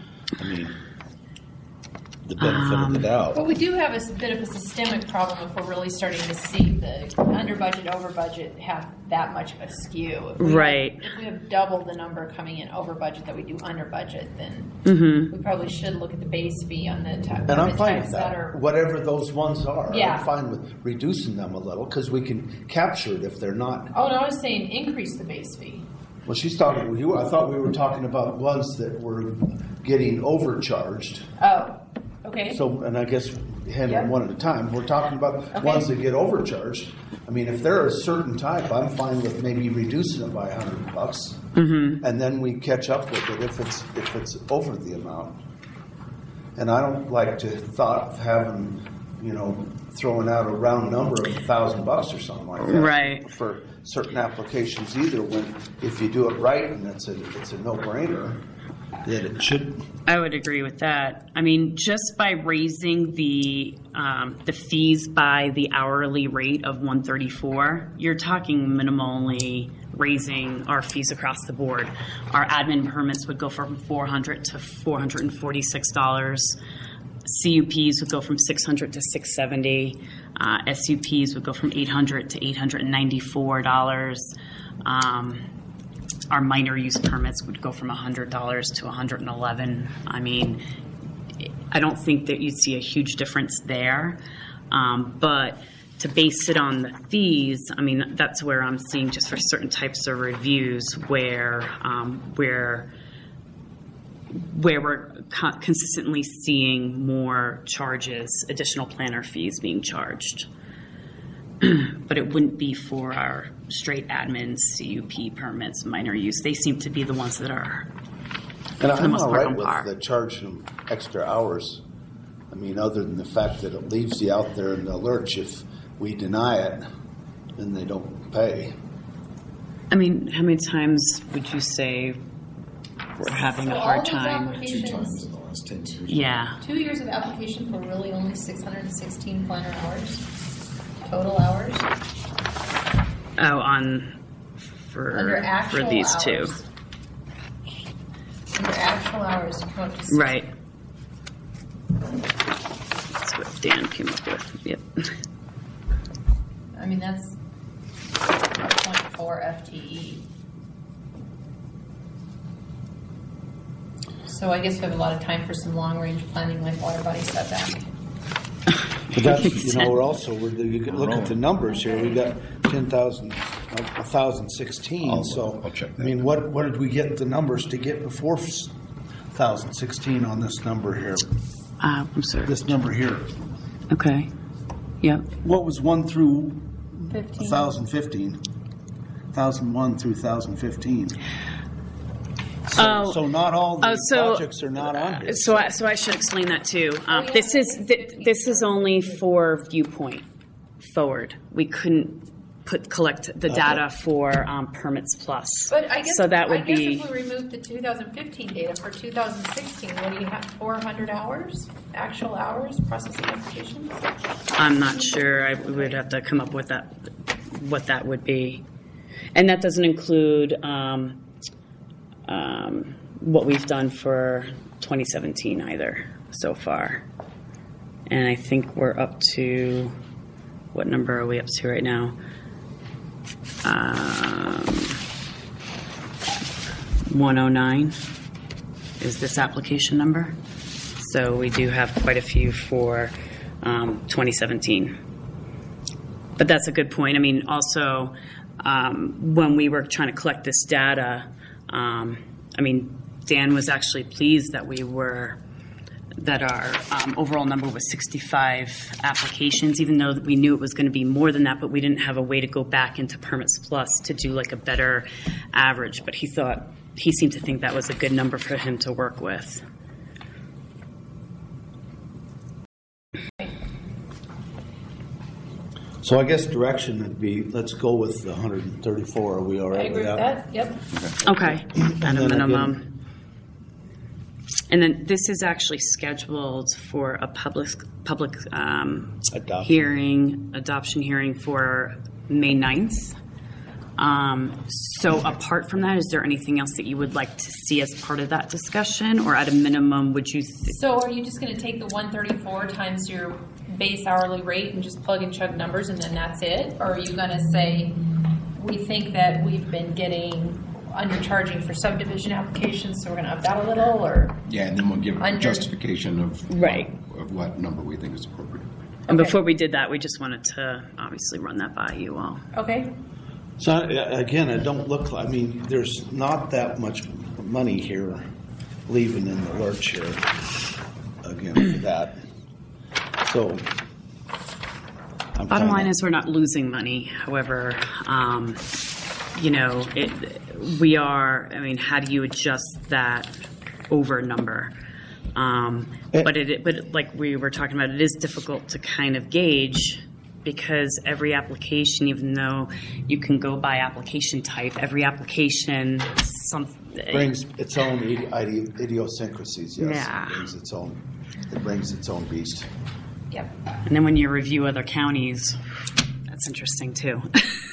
the benefit of the doubt.
But we do have a bit of a systemic problem if we're really starting to see the under budget, over budget have that much of a skew. If we if we have double the number coming in over budget that we do under budget, then we probably should look at the base fee on the
And I'm fine with
types
that.
are.
Whatever those ones are,
Yeah.
I'm fine with reducing them a little because we can capture it if they're not.
Oh, no, I was saying increase the base fee.
Well, she's talking with you. I thought we were talking about ones that were getting overcharged.
Oh, okay.
So, and I guess handle one at a time. We're talking about ones that get overcharged. I mean, if they're a certain type, I'm fine with maybe reducing it by $100, and then we catch up with it if it's over the amount. And I don't like to thought of having, throwing out a round number of $1,000 or something like that.
Right.
For certain applications either. When if you do it right and it's a no-brainer, that it should.
I would agree with that. I mean, just by raising the fees by the hourly rate of $134, you're talking minimally raising our fees across the board. Our admin permits would go from $400 to $446. CUPs would go from $600 to $670. SUPs would go from $800 to $894. Our minor use permits would go from $100 to $111. I mean, I don't think that you'd see a huge difference there. But to base it on the fees, I mean, that's where I'm seeing just for certain types of reviews where we're consistently seeing more charges, additional planner fees being charged. But it wouldn't be for our straight admin CUP permits, minor use. They seem to be the ones that are,
And
for the
I'm
most
all
part,
right
on
with
par.
the charging them extra hours. I mean, other than the fact that it leaves you out there in the lurch. If we deny it, then they don't pay.
I mean, how many times would you say we're having a hard time?
2 times in the last 10 years.
Yeah.
2 years of applications were really only 616 planner hours, total hours.
Oh,
Under actual
for these
hours.
two.
Under actual hours, you come up to
Right. That's what Dan came up with. Yep.
I mean, that's 0.4 FTE. So I guess we have a lot of time for some long-range planning like water body setback.
But that's, we're also, you can look at the numbers here, we got 1,016, so.
I'll check that.
I mean, what did we get the numbers to get before 1,016 on this number here?
I'm sorry.
This number here.
Okay. Yep.
What was 1 through
15.
1,015? 1,001 through 1,015. So not all the projects are not on here.
So I should explain that too. This is only for Viewpoint forward. We couldn't collect the data for Permits Plus.
But I guess,
so that would
if
be.
we removed the 2015 data for 2016, what do you have, 400 hours, actual hours processing applications?
I'm not sure. We would have to come up with that, what that would be. And that doesn't include what we've done for 2017 either so far. And I think we're up to, what number are we up to right now? 109 is this application number. So we do have quite a few for 2017. But that's a good point. I mean, also, when we were trying to collect this data, I mean, Dan was actually pleased that that our overall number was 65 applications, even though we knew it was going to be more than that, but we didn't have a way to go back into Permits Plus to do like a better average. But he seemed to think that was a good number for him to work with.
So I guess direction would be, let's go with the 134. Are we all right
I agree with that. Yep.
Okay. At a
then
minimum.
again-
And then this is actually scheduled for a public adoption hearing for May 9th. So apart from that, is there anything else that you would like to see as part of that discussion, or at a minimum, would you?
So are you just going to take the 134 times your base hourly rate and just plug and chug numbers and then that's it? Or are you going to say, we think that we've been getting undercharging for subdivision applications, so we're going to up that a little, or?
Yeah, and then we'll give a justification of what number we think is appropriate.
And before we did that, we just wanted to obviously run that by you all.
Okay.
So again, it don't look like, I mean, there's not that much money here leaving in the lurch here, again, for that. So.
Bottom line is we're not losing money. However, we are, I mean, how do you adjust that over number? But like we were talking about, it is difficult to kind of gauge, because every application, even though you can go by application type, every application
brings its own idiosyncrasies. Yes,
yeah.
It brings its own beast.
Yep.
And then when you review other counties, that's interesting too.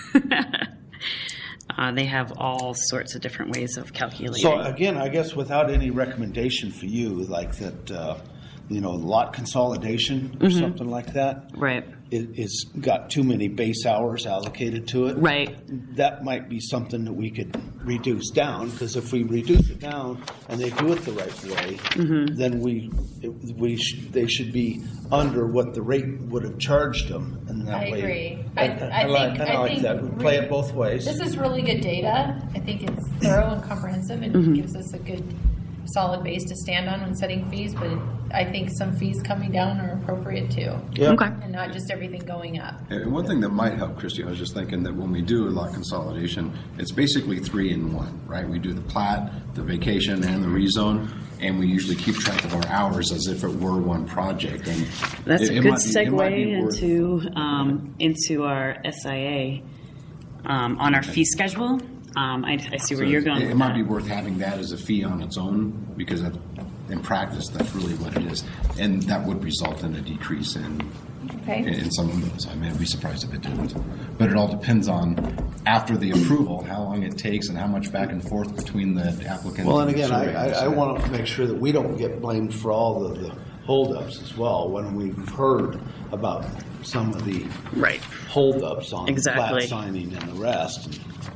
They have all sorts of different ways of calculating.
So again, I guess without any recommendation for you, like that, lot consolidation or something like that.
Right.
It's got too many base hours allocated to it.
Right.
That might be something that we could reduce down, because if we reduce it down and they do it the right way, then they should be under what the rate would have charged them. And that
I
way,
agree.
I like that. We play it both ways.
This is really good data. I think it's thorough and comprehensive, and gives us a good, solid base to stand on when setting fees. But I think some fees coming down are appropriate too.
Yeah.
Okay.
And not just everything going up.
And one thing that might help, Christy, I was just thinking that when we do a lot consolidation, it's basically 3 in 1, right? We do the plat, the vacation, and the rezone, and we usually keep track of our hours as if it were one project. And
that's a good segue into our SIA on our fee schedule. I see where you're going.
It might be worth having that as a fee on its own, because in practice, that's really what it is. And that would result in a decrease in some of those. I mean, I'd be surprised if it didn't. But it all depends on, after the approval, how long it takes and how much back and forth between the applicant.
Well, and
the
again,
surveyor.
I want to make sure that we don't get blamed for all of the holdups as well, when we've heard about some of the holdups on plat signing and the rest.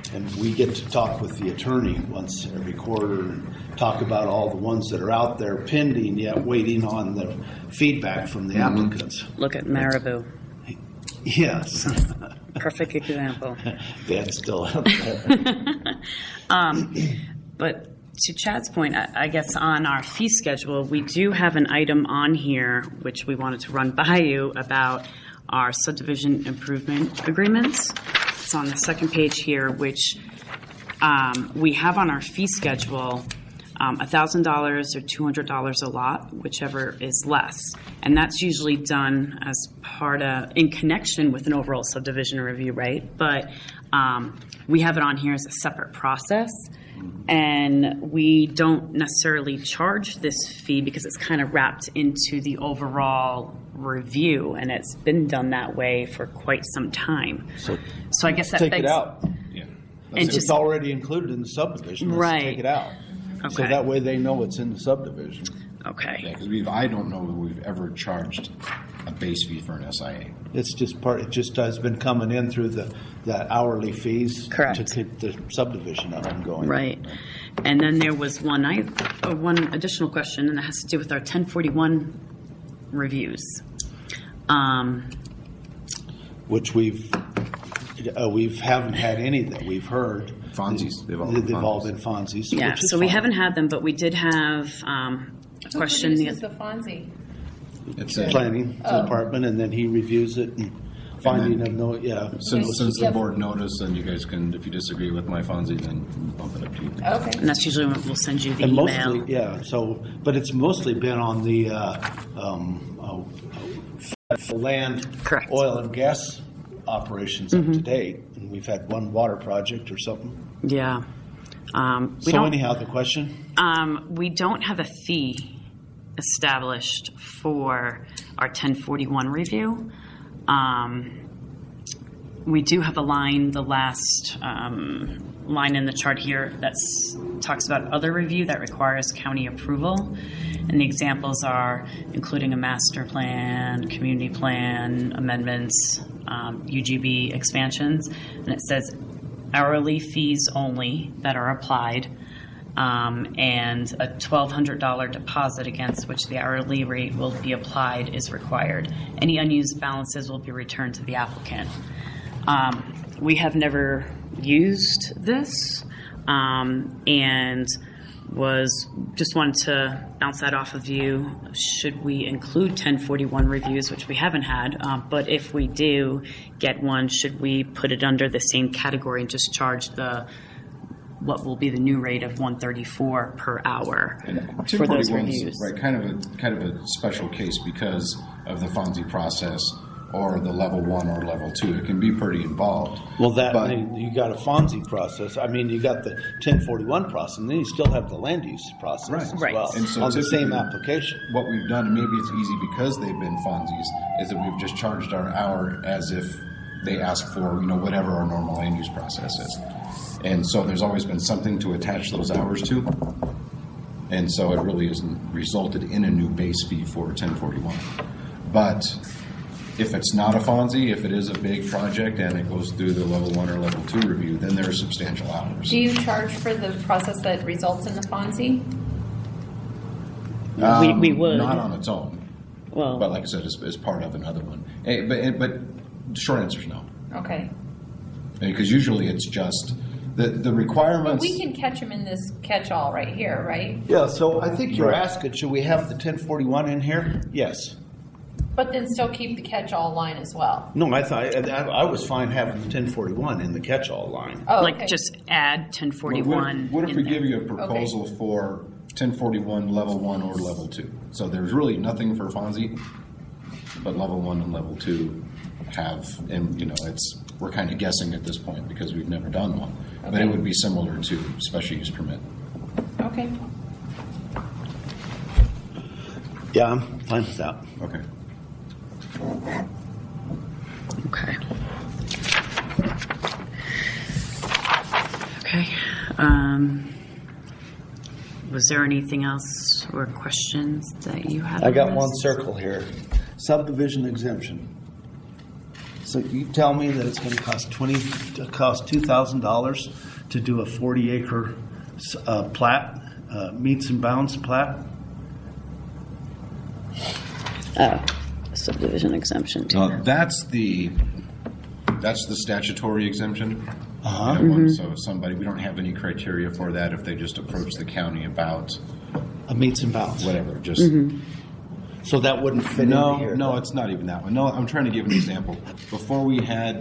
And we get to talk with the attorney once every quarter and talk about all the ones that are out there pending, yet waiting on the feedback from the applicants.
Look at Marabou.
Yes.
Perfect example.
That's still out there.
But to Chad's point, I guess on our fee schedule, we do have an item on here which we wanted to run by you about our subdivision improvement agreements. It's on the second page here, which we have on our fee schedule $1,000 or $200 a lot, whichever is less. And that's usually done as part of, in connection with an overall subdivision review, right? But we have it on here as a separate process. And we don't necessarily charge this fee because it's kind of wrapped into the overall review, and it's been done that way for quite some time. So I guess that
take
begs,
it out.
Yeah.
And
It's already included in the subdivision. Let's
Right.
take it out.
Okay.
So that way they know it's in the subdivision.
Okay.
Yeah, because I don't know that we've ever charged a base fee for an SIA.
It's just part. It just has been coming in through the hourly fees
Correct.
to keep the subdivision up and going.
Right. And then there was one additional question, and it has to do with our 1041 reviews.
Which we haven't had any that we've heard.
Fonzie's. They've all
been Fonzie's.
Yeah,
which is
so we
fine.
haven't had them, but we did have a question.
Who produces the Fonzie?
It's
planning department, and then he reviews it and finding of no. Yeah.
Since the board notice, then you guys can, if you disagree with my Fonzie, then bump it up to you.
Okay.
And that's usually when we'll send you the
And
email.
mostly, yeah. So, but it's mostly been on the land,
Correct.
oil and gas operations up to date, and we've had one water project or something.
Yeah.
So anyhow, the question.
We don't have a fee established for our 1041 review. We do have a line, the last line in the chart here that talks about other review that requires county approval. And the examples are including a master plan, community plan, amendments, UGB expansions. And it says hourly fees only that are applied, and a $1,200 deposit against which the hourly rate will be applied is required. Any unused balances will be returned to the applicant. We have never used this, and just wanted to bounce that off of you. Should we include 1041 reviews, which we haven't had, but if we do get one, should we put it under the same category and just charge what will be the new rate of $134 per hour for those
1041's,
reviews?
right, kind of a special case because of the Fonzie process or the level 1 or level 2. It can be pretty involved.
Well, you got a Fonzie process. I mean, you got the 1041 process, and then you still have the land use process as well
And so
on the same
typically,
application.
What we've done, and maybe it's easy because they've been Fonzies, is that we've just charged our hour as if they ask for, whatever our normal land use process is. And so there's always been something to attach those hours to. And so it really hasn't resulted in a new base fee for 1041. But if it's not a Fonzie, if it is a big project and it goes through the level 1 or level 2 review, then there are substantial hours.
Do you charge for the process that results in the Fonzie?
We would.
Not on its own.
Well,
But like I said, as part of another one. But the short answer is no.
Okay.
Because usually it's just the
But
requirements.
we can catch them in this catch-all right here, right?
Yeah, so I think you're asking, should we have the 1041 in here? Yes.
But then still keep the catch-all line as well.
No, I was fine having the 1041 in the catch-all line.
Oh,
like
okay.
just add 1041.
What if we
in there.
give you a proposal for 1041 level 1 or level 2? So there's really nothing for Fonzie, but level 1 and level 2 have, and we're kind of guessing at this point because we've never done one. But it would be similar to special use permit.
Okay.
Yeah, I'm fine with that.
Okay.
Okay. Okay. Was there anything else or questions that you had?
I
on
got
this?
one circle here. Subdivision exemption. So you tell me that it's going to cost $2,000 to do a 40-acre plat, meets and bounds plat?
Subdivision exemption.
That's the statutory exemption. So if somebody, we don't have any criteria for that if they just approach the county about
a meets and bounds,
whatever. Just
so that wouldn't fit into here.
No, it's not even that one. No, I'm trying to give an example. Before we had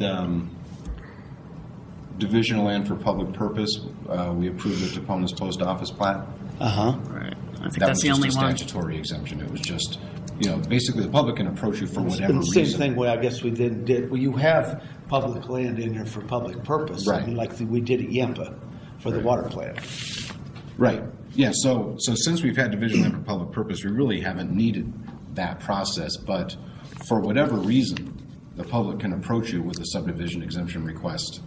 divisional land for public purpose, we approved the Topona's post office plat.
Right. I think
That
that's
was
the
just
only
a
one.
statutory exemption. It was just, basically the public can approach you for whatever
And the same
reason.
thing, well, I guess we did. Well, you have public land in there for public purpose.
Right.
I mean, like we did at Yampa for the water plant.
Right. Yeah. So since we've had division land for public purpose, we really haven't needed that process. But for whatever reason, the public can approach you with a subdivision exemption request.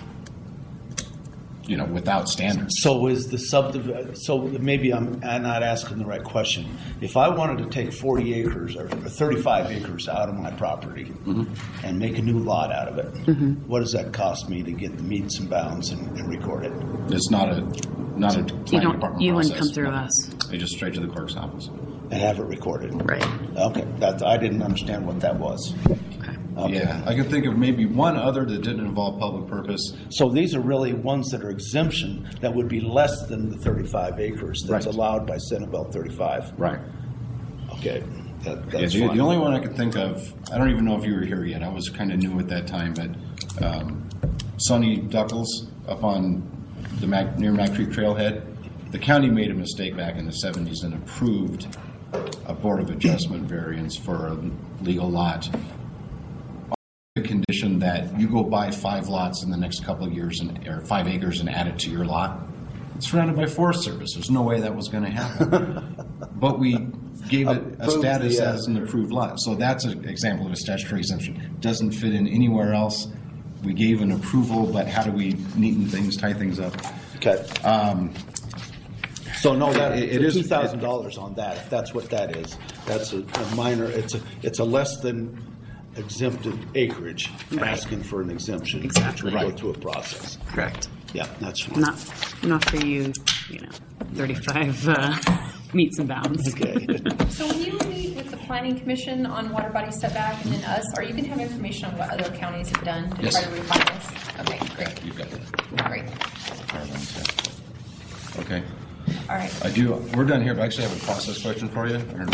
Without standards.
So is the subdivision? So maybe I'm not asking the right question. If I wanted to take 40 acres or 35 acres out of my property and make a new lot out of it, what does that cost me to get the meets and bounds and record it?
It's not a planning department
You wouldn't
process.
come through us.
They just straight to the clerk's office.
And have it recorded.
Right.
Okay. I didn't understand what that was. Okay.
Yeah, I can think of maybe one other that didn't involve public purpose.
So these are really ones that are exemption that would be less than the 35 acres that's allowed by Senate Bill 35.
Right.
Okay. That's
The
fine.
only one I could think of, I don't even know if you were here yet. I was kind of new at that time, but Sonny Duckles up on near Mac Creek Trailhead, the county made a mistake back in the 70s and approved a Board of Adjustment variance for a legal lot. The condition that you go buy 5 lots in the next couple of years or 5 acres and add it to your lot. It's surrounded by Forest Service. There's no way that was going to happen. But we gave it a status as an approved lot. So that's an example of a statutory exemption. Doesn't fit in anywhere else. We gave an approval, but how do we neaten things, tie things up?
Okay. So no, that
It is
$2,000 on that. If that's what that is, that's a minor. It's a less than exempted acreage, asking for an exemption.
Exactly.
Which would go through a process.
Correct.
Yeah, that's fine.
Not for you, 35 meets and bounds.
Okay.
So when you meet with the Planning Commission on water body setback and then us, are you going to have information on what other counties have done to
Yes.
try to refine this? Okay, great.
You've got that.
Great.
Okay.
All right.
We're done here, but I actually have a process question for you.